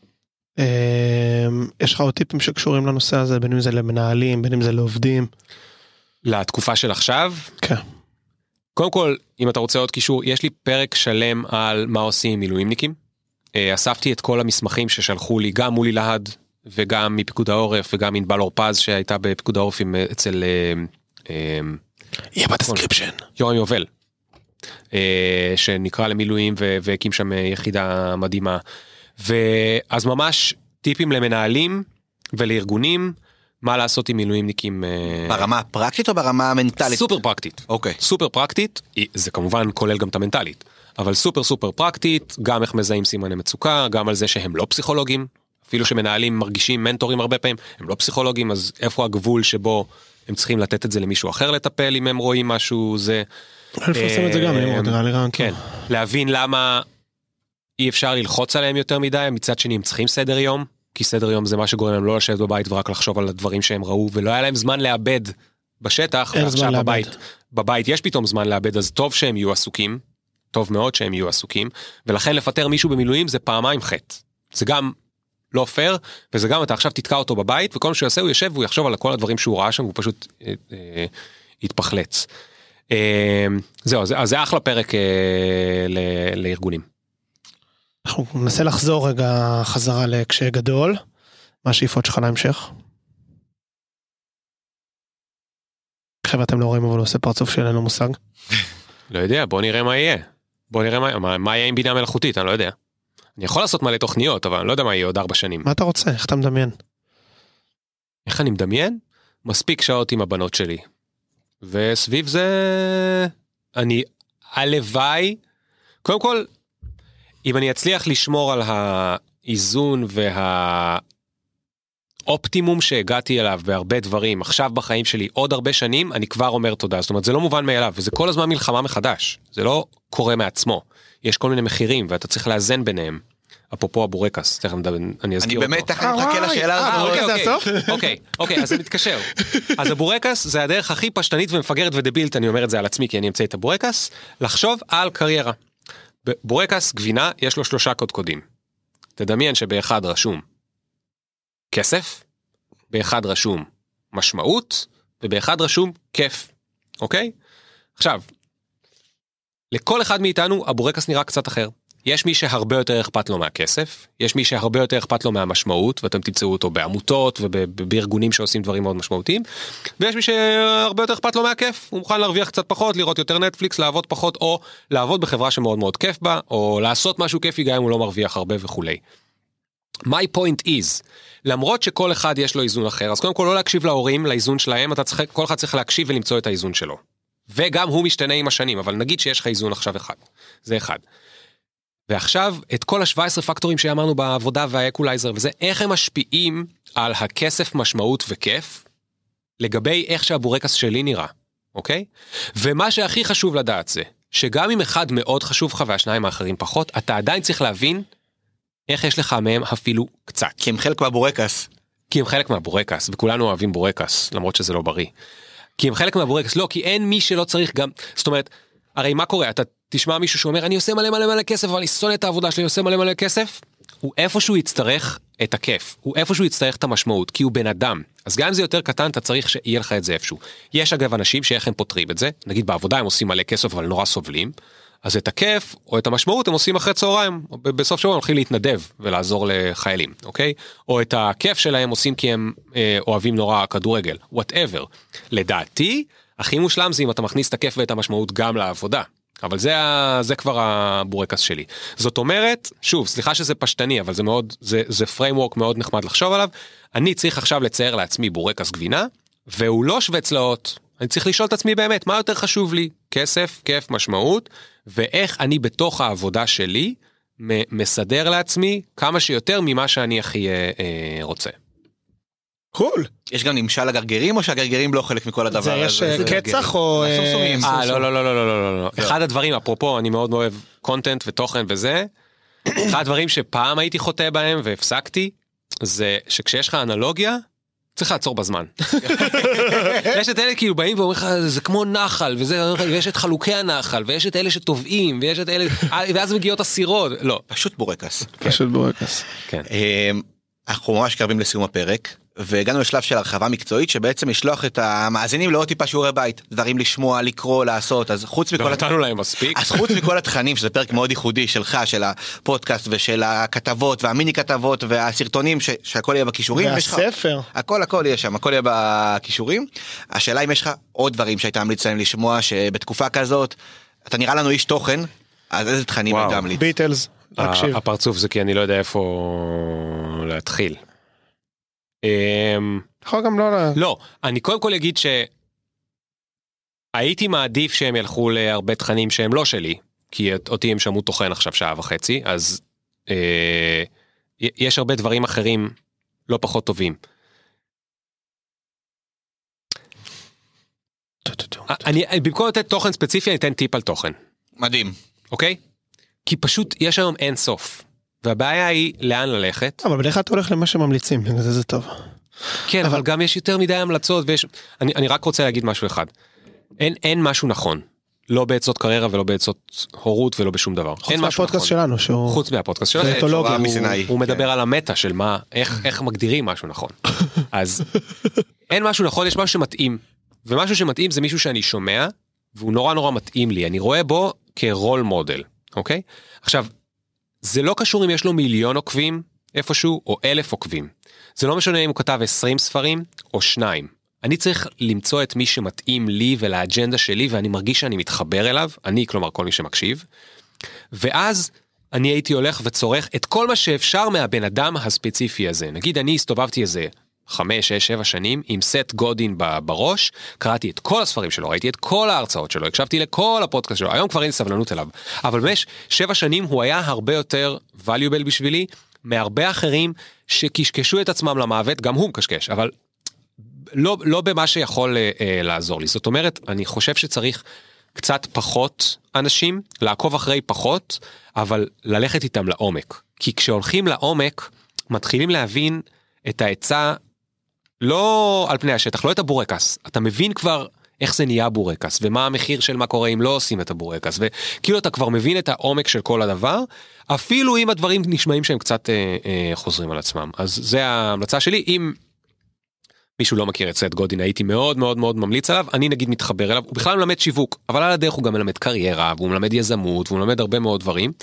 יש לך עוד טיפים שקשורים לנושא הזה, בין אם זה למנהלים, בין אם זה לעובדים? לתקופה של עכשיו? כן. קודם כל, אם אתה רוצה עוד קישור, יש לי פרק שלם על מה עושים עם מילואימניקים. אספתי את כל המסמכים ששלחו לי, גם מולי להד, וגם מפיקוד העורף, וגם ענבל אורפז, שהייתה בפיקוד העורף אצל... יהיה בדסקריפשן. יורם יובל, שנקרא למילואים, והקים שם יחידה מדהימה. ואז ממש טיפים למנהלים ולארגונים, מה לעשות עם מילואימניקים. ברמה הפרקטית או ברמה המנטלית? סופר פרקטית. אוקיי. סופר פרקטית, זה כמובן כולל גם את המנטלית, אבל סופר סופר פרקטית, גם איך מזהים סימני מצוקה, גם על זה שהם לא פסיכולוגים, אפילו שמנהלים מרגישים מנטורים הרבה פעמים, הם לא פסיכולוגים, אז איפה הגבול שבו הם צריכים לתת את זה למישהו אחר לטפל, אם הם רואים משהו, זה... לפרסם את זה גם, נראה לי רעיון. כן, להבין למה אי אפשר ללחוץ עליהם יותר מדי, מצד שני הם צריכים סדר יום, כי סדר יום זה מה שגורם להם לא לשבת בבית ורק לחשוב על הדברים שהם ראו, ולא היה להם זמן לאבד בשטח, ועכשיו בבית, בבית יש פתאום זמן לאבד, אז טוב שהם יהיו עסוקים, טוב מאוד שהם יהיו עסוקים, ולכן לפטר מישהו במילואים זה פעמיים חטא. זה גם לא פייר, וזה גם אתה עכשיו תתקע אותו בבית, וכל מה שהוא יעשה הוא יושב והוא יחשוב על כל הדברים שהוא ראה שם, והוא פשוט אה, אה, יתפחלץ. אה, זהו, אז זה אחלה פרק אה, ל, לארגונים. אנחנו ננסה לחזור רגע חזרה לקשה גדול. מה השאיפות שלך להמשך? חבר'ה, אתם לא רואים, אבל הוא עושה פרצוף שאין לנו מושג. לא יודע, בוא נראה מה יהיה. בוא נראה מה, מה, מה יהיה עם בינה מלאכותית, אני לא יודע. אני יכול לעשות מלא תוכניות, אבל אני לא יודע מה יהיה עוד ארבע שנים. מה אתה רוצה? איך אתה מדמיין? איך אני מדמיין? מספיק שעות עם הבנות שלי. וסביב זה... אני... הלוואי... קודם כל... אם אני אצליח לשמור על האיזון והאופטימום שהגעתי אליו בהרבה דברים, עכשיו בחיים שלי עוד הרבה שנים, אני כבר אומר תודה. זאת אומרת, זה לא מובן מאליו, וזה כל הזמן מלחמה מחדש. זה לא קורה מעצמו. יש כל מיני מחירים, ואתה צריך לאזן ביניהם. אפרופו הבורקס, תכף אני אזכיר אותו. אני באמת תכף מחכה לשאלה הזאת. אוקיי, אוקיי, אז אני מתקשר. אז הבורקס זה הדרך הכי פשטנית ומפגרת ודבילית, אני אומר את זה על עצמי, כי אני אמצא את הבורקס, לחשוב על קריירה. בבורקס גבינה יש לו שלושה קודקודים. תדמיין שבאחד רשום כסף, באחד רשום משמעות, ובאחד רשום כיף. אוקיי? עכשיו, לכל אחד מאיתנו הבורקס נראה קצת אחר. יש מי שהרבה יותר אכפת לו מהכסף, יש מי שהרבה יותר אכפת לו מהמשמעות, ואתם תמצאו אותו בעמותות ובארגונים שעושים דברים מאוד משמעותיים, ויש מי שהרבה יותר אכפת לו מהכיף, הוא מוכן להרוויח קצת פחות, לראות יותר נטפליקס, לעבוד פחות, או לעבוד בחברה שמאוד מאוד כיף בה, או לעשות משהו כיפי גם אם הוא לא מרוויח הרבה וכולי. My point is, למרות שכל אחד יש לו איזון אחר, אז קודם כל לא להקשיב להורים, לאיזון שלהם, אתה צריך, כל אחד צריך להקשיב ולמצוא את האיזון שלו. וגם הוא משתנה עם השנים, אבל נגיד שיש לך איזון עכשיו אחד. זה אחד. ועכשיו, את כל ה-שבעה עשר פקטורים שאמרנו בעבודה והאקולייזר וזה, איך הם משפיעים על הכסף, משמעות וכיף, לגבי איך שהבורקס שלי נראה, אוקיי? ומה שהכי חשוב לדעת זה, שגם אם אחד מאוד חשוב לך והשניים האחרים פחות, אתה עדיין צריך להבין איך יש לך מהם אפילו קצת. כי הם חלק מהבורקס. כי הם חלק מהבורקס, וכולנו אוהבים בורקס, למרות שזה לא בריא. כי הם חלק מהבורקס, לא, כי אין מי שלא צריך גם, זאת אומרת, הרי מה קורה? אתה תשמע מישהו שאומר, אני עושה מלא מלא מלא כסף, אבל אני שונא את העבודה שלי, אני עושה מלא מלא כסף, הוא איפשהו יצטרך את הכיף, הוא איפשהו יצטרך את המשמעות, כי הוא בן אדם. אז גם אם זה יותר קטן, אתה צריך שיהיה לך את זה איפשהו. יש אגב אנשים שאיך הם פותרים את זה, נגיד בעבודה הם עושים מלא כסף, אבל נורא סובלים, אז את הכיף או את המשמעות הם עושים אחרי צהריים, או בסוף שבוע הם הולכים להתנדב ולעזור לחיילים, אוקיי? או את הכיף שלהם עושים כי הם אה, אוהבים נורא כדורגל, whatever. לדעתי, הכי מושלם זה אם אתה מכניס את הכיף ואת המשמעות גם לעבודה. אבל זה, זה כבר הבורקס שלי. זאת אומרת, שוב, סליחה שזה פשטני, אבל זה מאוד, זה, זה framework מאוד נחמד לחשוב עליו. אני צריך עכשיו לצייר לעצמי בורקס גבינה, והוא לא שווה צלעות. אני צריך לשאול את עצמי באמת, מה יותר חשוב לי? כסף, כיף, משמעות, ואיך אני בתוך העבודה שלי מסדר לעצמי כמה שיותר ממה שאני הכי אה, רוצה. קול. יש גם נמשל לגרגרים, או שהגרגרים לא חלק מכל הדבר הזה? זה יש קצח או... אה, לא, לא, לא, לא, לא, לא. אחד הדברים, אפרופו, אני מאוד אוהב קונטנט ותוכן וזה, אחד הדברים שפעם הייתי חוטא בהם והפסקתי, זה שכשיש לך אנלוגיה, צריך לעצור בזמן. יש את אלה כאילו באים ואומרים לך, זה כמו נחל, ויש את חלוקי הנחל, ויש את אלה שטובעים, ויש את אלה, ואז מגיעות הסירות. לא. פשוט בורקס. פשוט בורקס. כן. אנחנו ממש קרבים לסיום הפרק, והגענו לשלב של הרחבה מקצועית, שבעצם לשלוח את המאזינים לעוד טיפה שיעורי בית, דברים לשמוע, לקרוא, לעשות, אז חוץ מכל... לא נתנו להם מספיק. אז חוץ מכל התכנים, שזה פרק מאוד ייחודי שלך, של הפודקאסט ושל הכתבות, והמיני כתבות, והסרטונים, שהכל יהיה בכישורים. והספר. הכל, הכל יהיה שם, הכל יהיה בכישורים. השאלה אם יש לך עוד דברים שהיית ממליץ להם לשמוע, שבתקופה כזאת, אתה נראה לנו איש תוכן, אז איזה תכנים היית ממליץ? ביטלס, תקשיב. הפרצוף זה כי אני לא יודע איפה להתחיל. יכול גם לא... לא, אני קודם כל אגיד שהייתי מעדיף שהם ילכו להרבה תכנים שהם לא שלי, כי אותי הם שמעו תוכן עכשיו שעה וחצי, אז אה, יש הרבה דברים אחרים לא פחות טובים. אני, במקום לתת תוכן ספציפי, אני אתן טיפ על תוכן. מדהים. אוקיי? כי פשוט יש היום אין סוף. והבעיה היא לאן ללכת. אבל בדרך כלל אתה הולך למה שממליצים, בגלל זה זה טוב. כן, אבל גם יש יותר מדי המלצות, ויש... אני, אני רק רוצה להגיד משהו אחד. אין, אין משהו נכון. לא בעצות קריירה ולא בעצות הורות ולא בשום דבר. חוץ מהפודקאסט שלנו, שהוא... חוץ מהפודקאסט שלנו. הוא, הוא מדבר על המטה של מה, איך, איך מגדירים משהו נכון. אז אין משהו נכון, יש משהו שמתאים. ומשהו שמתאים זה מישהו שאני שומע, והוא נורא נורא מתאים לי. אני רואה בו כרול מודל, אוקיי? עכשיו, זה לא קשור אם יש לו מיליון עוקבים איפשהו, או אלף עוקבים. זה לא משנה אם הוא כתב עשרים ספרים, או שניים. אני צריך למצוא את מי שמתאים לי ולאג'נדה שלי, ואני מרגיש שאני מתחבר אליו, אני, כלומר, כל מי שמקשיב. ואז אני הייתי הולך וצורך את כל מה שאפשר מהבן אדם הספציפי הזה. נגיד, אני הסתובבתי איזה חמש, שש, שבע שנים, עם סט גודין בראש, קראתי את כל הספרים שלו, ראיתי את כל ההרצאות שלו, הקשבתי לכל הפודקאסט שלו, היום כבר אין סבלנות אליו, אבל במשך שבע שנים הוא היה הרבה יותר valuable בשבילי, מהרבה אחרים שקשקשו את עצמם למוות, גם הוא מקשקש, אבל לא, לא במה שיכול אה, לעזור לי. זאת אומרת, אני חושב שצריך קצת פחות אנשים, לעקוב אחרי פחות, אבל ללכת איתם לעומק. כי כשהולכים לעומק, מתחילים להבין את ההצעה, לא על פני השטח, לא את הבורקס. אתה מבין כבר איך זה נהיה בורקס, ומה המחיר של מה קורה אם לא עושים את הבורקס, וכאילו אתה כבר מבין את העומק של כל הדבר, אפילו אם הדברים נשמעים שהם קצת אה, אה, חוזרים על עצמם. אז זה ההמלצה שלי. אם מישהו לא מכיר את סט גודין, הייתי מאוד מאוד מאוד ממליץ עליו, אני נגיד מתחבר אליו, הוא בכלל מלמד שיווק, אבל על הדרך הוא גם מלמד קריירה, והוא מלמד יזמות, והוא מלמד הרבה מאוד דברים,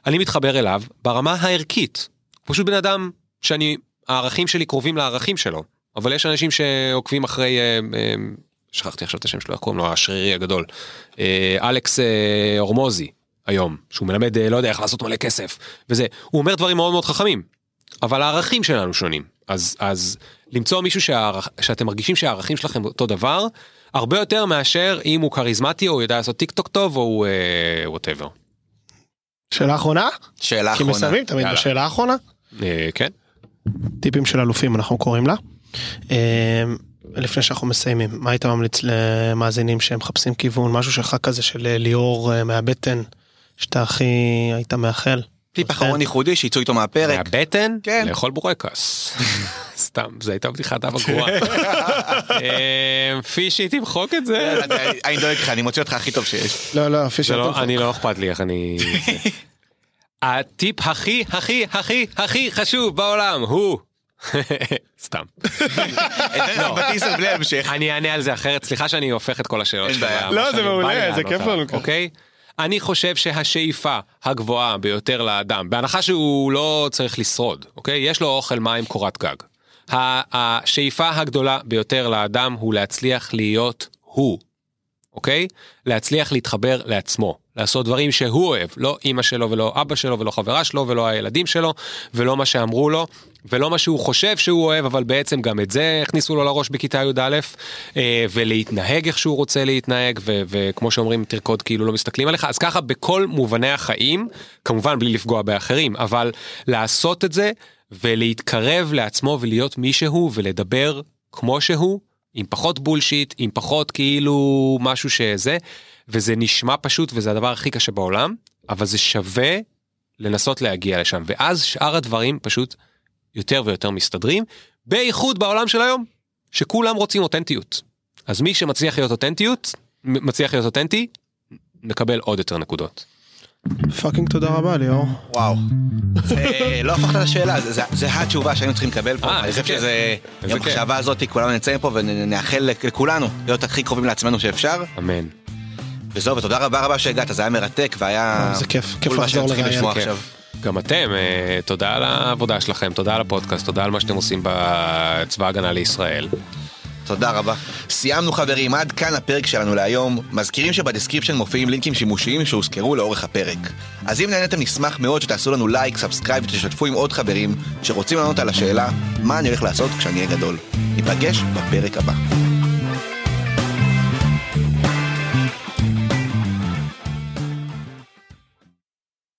אני מתחבר אליו ברמה הערכית. פשוט בן אדם שאני, הערכים שלי קרובים לערכים שלו, אבל יש אנשים שעוקבים אחרי, שכחתי עכשיו את השם שלו, איך קוראים לו, השרירי הגדול, אלכס אורמוזי היום, שהוא מלמד, לא יודע איך לעשות מלא כסף, וזה, הוא אומר דברים מאוד מאוד חכמים, אבל הערכים שלנו שונים. אז, אז למצוא מישהו שהערכ... שאתם מרגישים שהערכים שלכם אותו דבר, הרבה יותר מאשר אם הוא כריזמטי, או יודע לעשות טיק טוק טוב, או הוא uh, whatever. שאלה אחרונה? שאלה אחרונה. כי מסיימים תמיד בשאלה האחרונה? Uh, כן. טיפים של אלופים אנחנו קוראים לה. Uh, לפני שאנחנו מסיימים, מה היית ממליץ למאזינים שהם מחפשים כיוון, משהו שלך כזה של ליאור uh, מהבטן, שאתה הכי היית מאחל? טיפ אחרון ייחודי שיצאו איתו מהפרק. מהבטן? כן. לאכול בורקס. סתם, זו הייתה בדיחת אבא גרועה. פישי, תמחוק את זה. אני דואג לך, אני מוציא אותך הכי טוב שיש. לא, לא, פישי. אני לא אכפת לי איך אני... הטיפ הכי, הכי, הכי, הכי חשוב בעולם הוא... סתם. אני אענה על זה אחרת, סליחה שאני הופך את כל השאלות. לא, זה מעולה, זה כיף לנו. אוקיי? אני חושב שהשאיפה הגבוהה ביותר לאדם, בהנחה שהוא לא צריך לשרוד, אוקיי? יש לו אוכל, מים, קורת גג. השאיפה הגדולה ביותר לאדם הוא להצליח להיות הוא, אוקיי? להצליח להתחבר לעצמו, לעשות דברים שהוא אוהב, לא אמא שלו ולא אבא שלו ולא חברה שלו ולא הילדים שלו, ולא מה שאמרו לו, ולא מה שהוא חושב שהוא אוהב, אבל בעצם גם את זה הכניסו לו לראש בכיתה י' א', ולהתנהג איך שהוא רוצה להתנהג, ו- וכמו שאומרים, תרקוד כאילו לא מסתכלים עליך, אז ככה בכל מובני החיים, כמובן בלי לפגוע באחרים, אבל לעשות את זה, ולהתקרב לעצמו ולהיות מישהו, ולדבר כמו שהוא, עם פחות בולשיט, עם פחות כאילו משהו שזה, וזה נשמע פשוט, וזה הדבר הכי קשה בעולם, אבל זה שווה לנסות להגיע לשם, ואז שאר הדברים פשוט יותר ויותר מסתדרים, בייחוד בעולם של היום, שכולם רוצים אותנטיות. אז מי שמצליח להיות אותנטיות, מצליח להיות אותנטי, נקבל עוד יותר נקודות. פאקינג תודה רבה ליאור. וואו. לא הפכת את השאלה, זה התשובה שהיינו צריכים לקבל פה. אני חושב שזה, עם המחשבה הזאת, כולנו נצאים פה ונאחל לכולנו להיות הכי קרובים לעצמנו שאפשר. אמן. וזהו, ותודה רבה רבה שהגעת, זה היה מרתק והיה... זה כיף, כיף לחזור לראיין. גם אתם, תודה על העבודה שלכם, תודה על הפודקאסט, תודה על מה שאתם עושים בצבא ההגנה לישראל. תודה רבה. סיימנו חברים, עד כאן הפרק שלנו להיום. מזכירים שבדסקריפשן מופיעים לינקים שימושיים שהוזכרו לאורך הפרק. אז אם נהנתם נשמח מאוד שתעשו לנו לייק, סאבסקרייב ותשתפו עם עוד חברים שרוצים לענות על השאלה מה אני הולך לעשות כשאני אהיה גדול. ניפגש בפרק הבא.